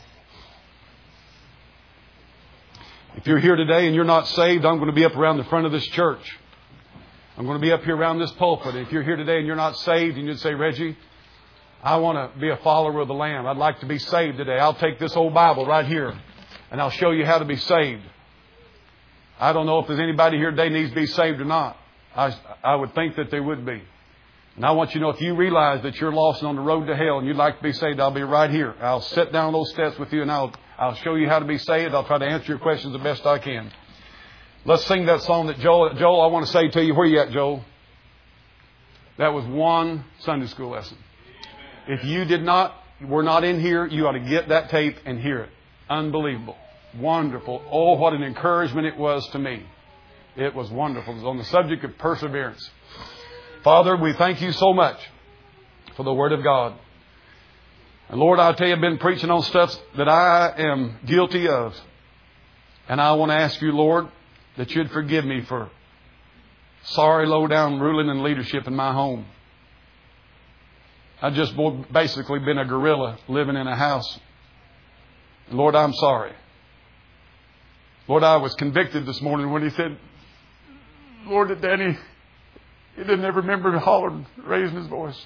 If you're here today and you're not saved, I'm going to be up around the front of this church. I'm going to be up here around this pulpit. If you're here today and you're not saved and you'd say, Reggie, I want to be a follower of the Lamb. I'd like to be saved today. I'll take this old Bible right here and I'll show you how to be saved. I don't know if there's anybody here today needs to be saved or not. I would think that there would be. And I want you to know, if you realize that you're lost and on the road to hell and you'd like to be saved, I'll be right here. I'll sit down on those steps with you and I'll show you how to be saved. I'll try to answer your questions the best I can. Let's sing that song that Joel, I want to say to you, where are you at, Joel? That was one Sunday school lesson. If you were not in here, you ought to get that tape and hear it. Unbelievable. Wonderful. Oh, what an encouragement it was to me. It was wonderful. It was on the subject of perseverance. Father, we thank you so much for the Word of God. And Lord, I tell you, I've been preaching on stuff that I am guilty of. And I want to ask you, Lord, that you'd forgive me for sorry, low-down ruling and leadership in my home. I've just basically been a gorilla living in a house. And Lord, I'm sorry. Lord, I was convicted this morning when he said, Lord, that Danny, he didn't ever remember hollering, raising his voice.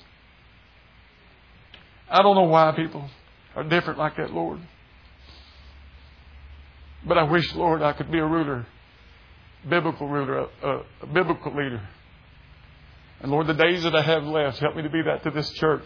I don't know why people are different like that, Lord. But I wish, Lord, I could be a ruler, biblical ruler, a biblical leader. And Lord, the days that I have left, help me to be that to this church.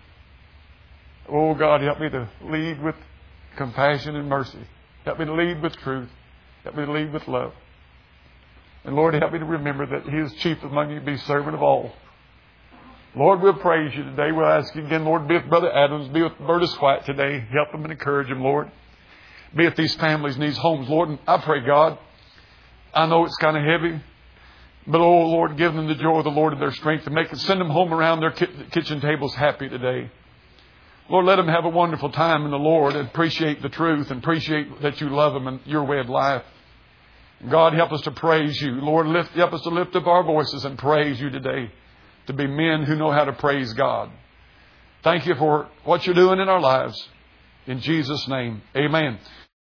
Oh God, help me to lead with compassion and mercy. Help me to lead with truth. Help me to lead with love. And Lord, help me to remember that He is chief among you, be servant of all. Lord, we'll praise you today. We'll ask you again, Lord, be with Brother Adams, be with Bertus White today. Help them and encourage them, Lord. Be with these families in these homes, Lord. And I pray, God, I know it's kind of heavy, but oh, Lord, give them the joy of the Lord and their strength and send them home around their kitchen tables happy today. Lord, let them have a wonderful time in the Lord and appreciate the truth and appreciate that you love them and your way of life. God, help us to praise you. Lord, help us to lift up our voices and praise you today, to be men who know how to praise God. Thank you for what you're doing in our lives. In Jesus' name, amen.